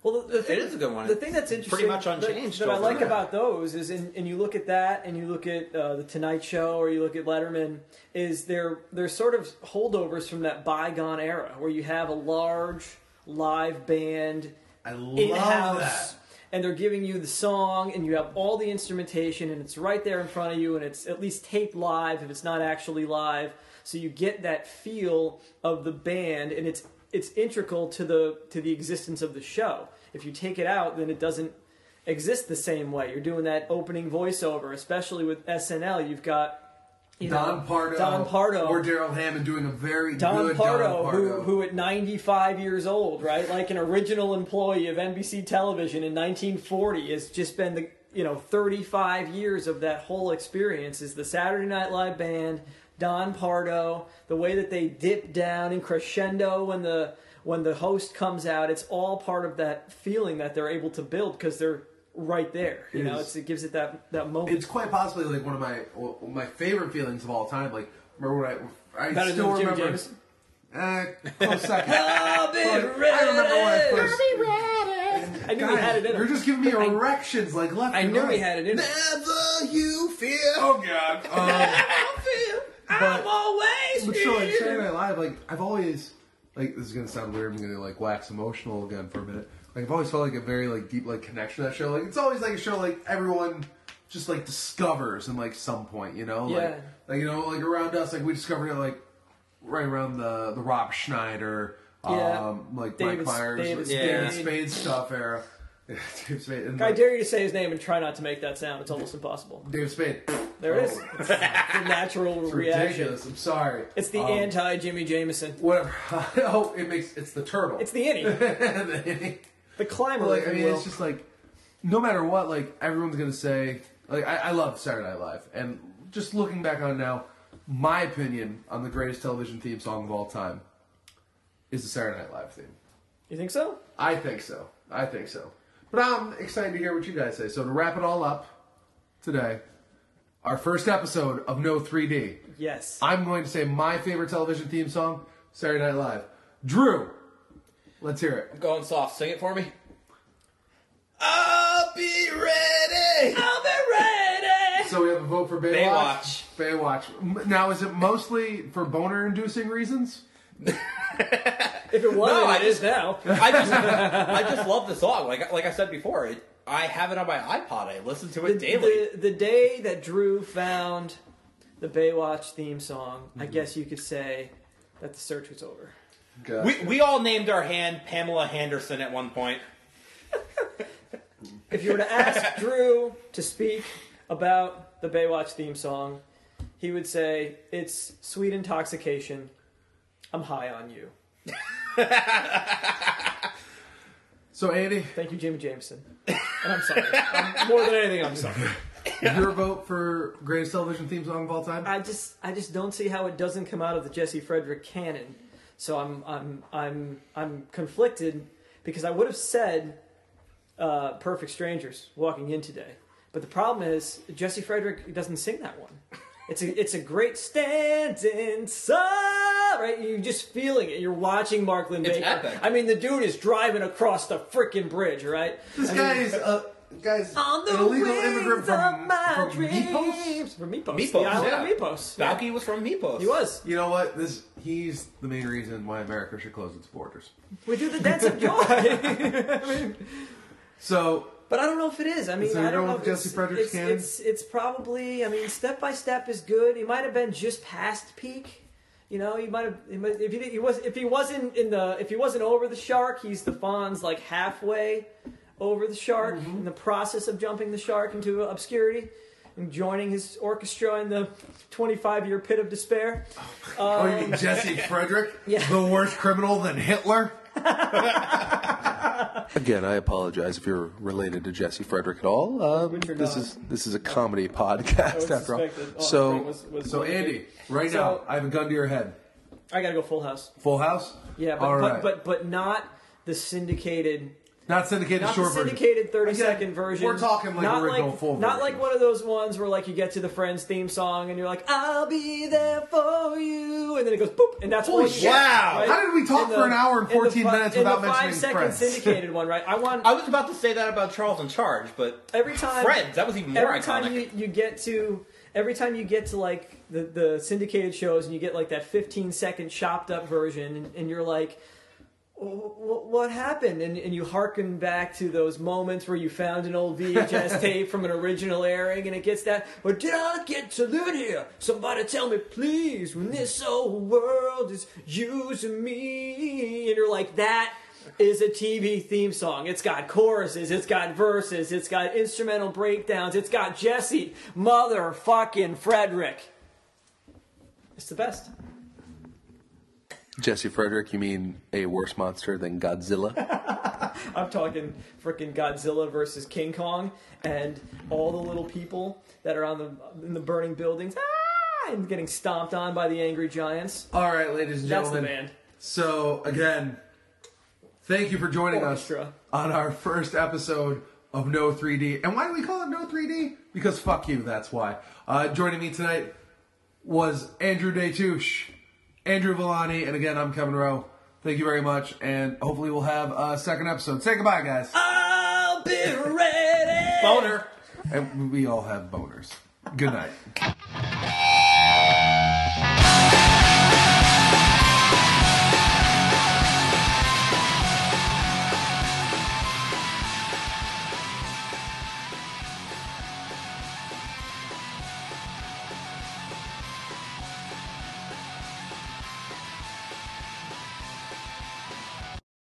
Well, the thing, It is a good one. The thing that's interesting, Pretty much unchanged that I over like there. about those is, and you look at that, and you look at the Tonight Show, or you look at Letterman, is they're sort of holdovers from that bygone era where you have a large live band I love in-house, that. and they're giving you the song, and you have all the instrumentation, and it's right there in front of you, and it's at least taped live if it's not actually live, so you get that feel of the band, and it's integral to the existence of the show. If you take it out, then it doesn't exist the same way. You're doing that opening voiceover, especially with SNL. You've got Don Pardo or Daryl Hammond doing a very good Don Pardo. who at 95 years old, right, like an original employee of NBC Television in 1940, has just been the 35 years of that whole experience. Is the Saturday Night Live band, Don Pardo, the way that they dip down in crescendo when the host comes out. It's all part of that feeling that they're able to build because they're right there. It gives it that moment. It's quite possibly like one of my favorite feelings of all time. Like, remember when I Better still than Jimmy remember. Jameson? Close second. I'll be But ready. I remember when I first. I knew he had it in him. You're just giving me erections like left I and knew right. he had it in him. Never you fear. Oh God. I'm always But so like Saturday Night Live, like I've always this is gonna sound weird. I'm gonna like wax emotional again for a minute. Like I've always felt like a very like deep like connection to that show. Like it's always like a show like everyone just like discovers in like some point, you know? Yeah. Like like around us, like we discovered it like right around the Rob Schneider, like David Mike Myers, Spade. David Spade stuff era. Yeah, David Spade. And, I dare you to say his name and try not to make that sound. It's almost impossible. David Spade. There it is. It's the natural It's reaction. ridiculous. I'm sorry. It's the anti-Jimmy Jameson. Whatever. Oh, it's the turtle. It's the innie. The climber, Like, if I you mean, will. it's just like, no matter what, like, everyone's going to say, like, I love Saturday Night Live. And just looking back on it now, my opinion on the greatest television theme song of all time is the Saturday Night Live theme. You think so? I think so. But I'm excited to hear what you guys say. So to wrap it all up today, our first episode of No 3D. Yes. I'm going to say my favorite television theme song, Saturday Night Live. Drew, let's hear it. I'm going soft. Sing it for me. I'll be ready. I'll be ready! So we have a vote for Baywatch. Baywatch. Now, is it mostly for boner-inducing reasons? If it wasn't, No, it is now. I just love the song. Like I said before, I have it on my iPod. I listen to it daily. The day that Drew found the Baywatch theme song, I guess you could say that the search was over. We all named our hand Pamela Henderson at one point. If you were to ask Drew to speak about the Baywatch theme song, he would say, "It's sweet intoxication. I'm high on you." So, Andy, Thank you, Jimmy Jameson. And I'm sorry. More than anything, I'm sorry. your vote for greatest television theme song of all time? I just don't see how it doesn't come out of the Jesse Frederick canon. So I'm conflicted because I would have said Perfect Strangers walking in today. But the problem is Jesse Frederick doesn't sing that one. It's a great standing sun, right? You're just feeling it. You're watching Mark Lynn It's Baker. epic. I mean, the dude is driving across the freaking bridge, right? This guy's On the an illegal wings immigrant of from my Meepos? dreams. From Meepos. Meepos, The island yeah. of Meepos. Yeah. Balky was from Meepos. He was. You know what? He's the main reason why America should close its borders. We do the dance of joy. So, But I don't know if it is. I mean, So I you're don't going know. with If Jesse Frederick's canon? it's probably. I mean, Step by Step is good. He might have been just past peak. You know, he might have. If he wasn't over the shark, he's the Fonz like halfway over the shark in the process of jumping the shark into obscurity and joining his orchestra in the 25-year pit of despair. oh, you mean Jesse Frederick? Yeah. The worse criminal than Hitler? Again, I apologize if you're related to Jesse Frederick at all. Which you're This not. is a comedy podcast after all. So Andy, right now, I have a gun to your head. I gotta go Full House. Full House? Yeah, All right. but not the syndicated Not syndicated Not short the version. syndicated 30-second Again, version. we're talking like not original like, full Not versions. like one of those ones where like you get to the Friends theme song and you're like, I'll be there for you, and then it goes boop, and that's all you get. wow. Right? How did we talk In for an hour and 14 minutes without in the mentioning 5-second Friends? syndicated one, right? I was about to say that about Charles in Charge, but Every time Friends, that was even more every iconic. time you get to like the syndicated shows and you get like that 15-second chopped up version and you're like, what happened? And you hearken back to those moments where you found an old VHS tape from an original airing and it gets that, but did I get to live here? Somebody tell me please, when this old world is using me. And you're like, that is a TV theme song. It's got choruses, it's got verses, it's got instrumental breakdowns, it's got Jesse motherfucking Frederick. It's the best. Jesse Frederick, you mean a worse monster than Godzilla? I'm talking freaking Godzilla versus King Kong and all the little people that are in the burning buildings and getting stomped on by the angry giants. All right, ladies and That's the gentlemen. band. So, again, thank you for joining Orchestra. us on our first episode of No 3D. And why do we call it No 3D? Because fuck you, that's why. Joining me tonight was Andrew Daytouche, Andrew Villani, and again, I'm Kevin Rowe. Thank you very much, and hopefully we'll have a second episode. Say goodbye, guys. I'll be ready. Boner. And we all have boners. Good night.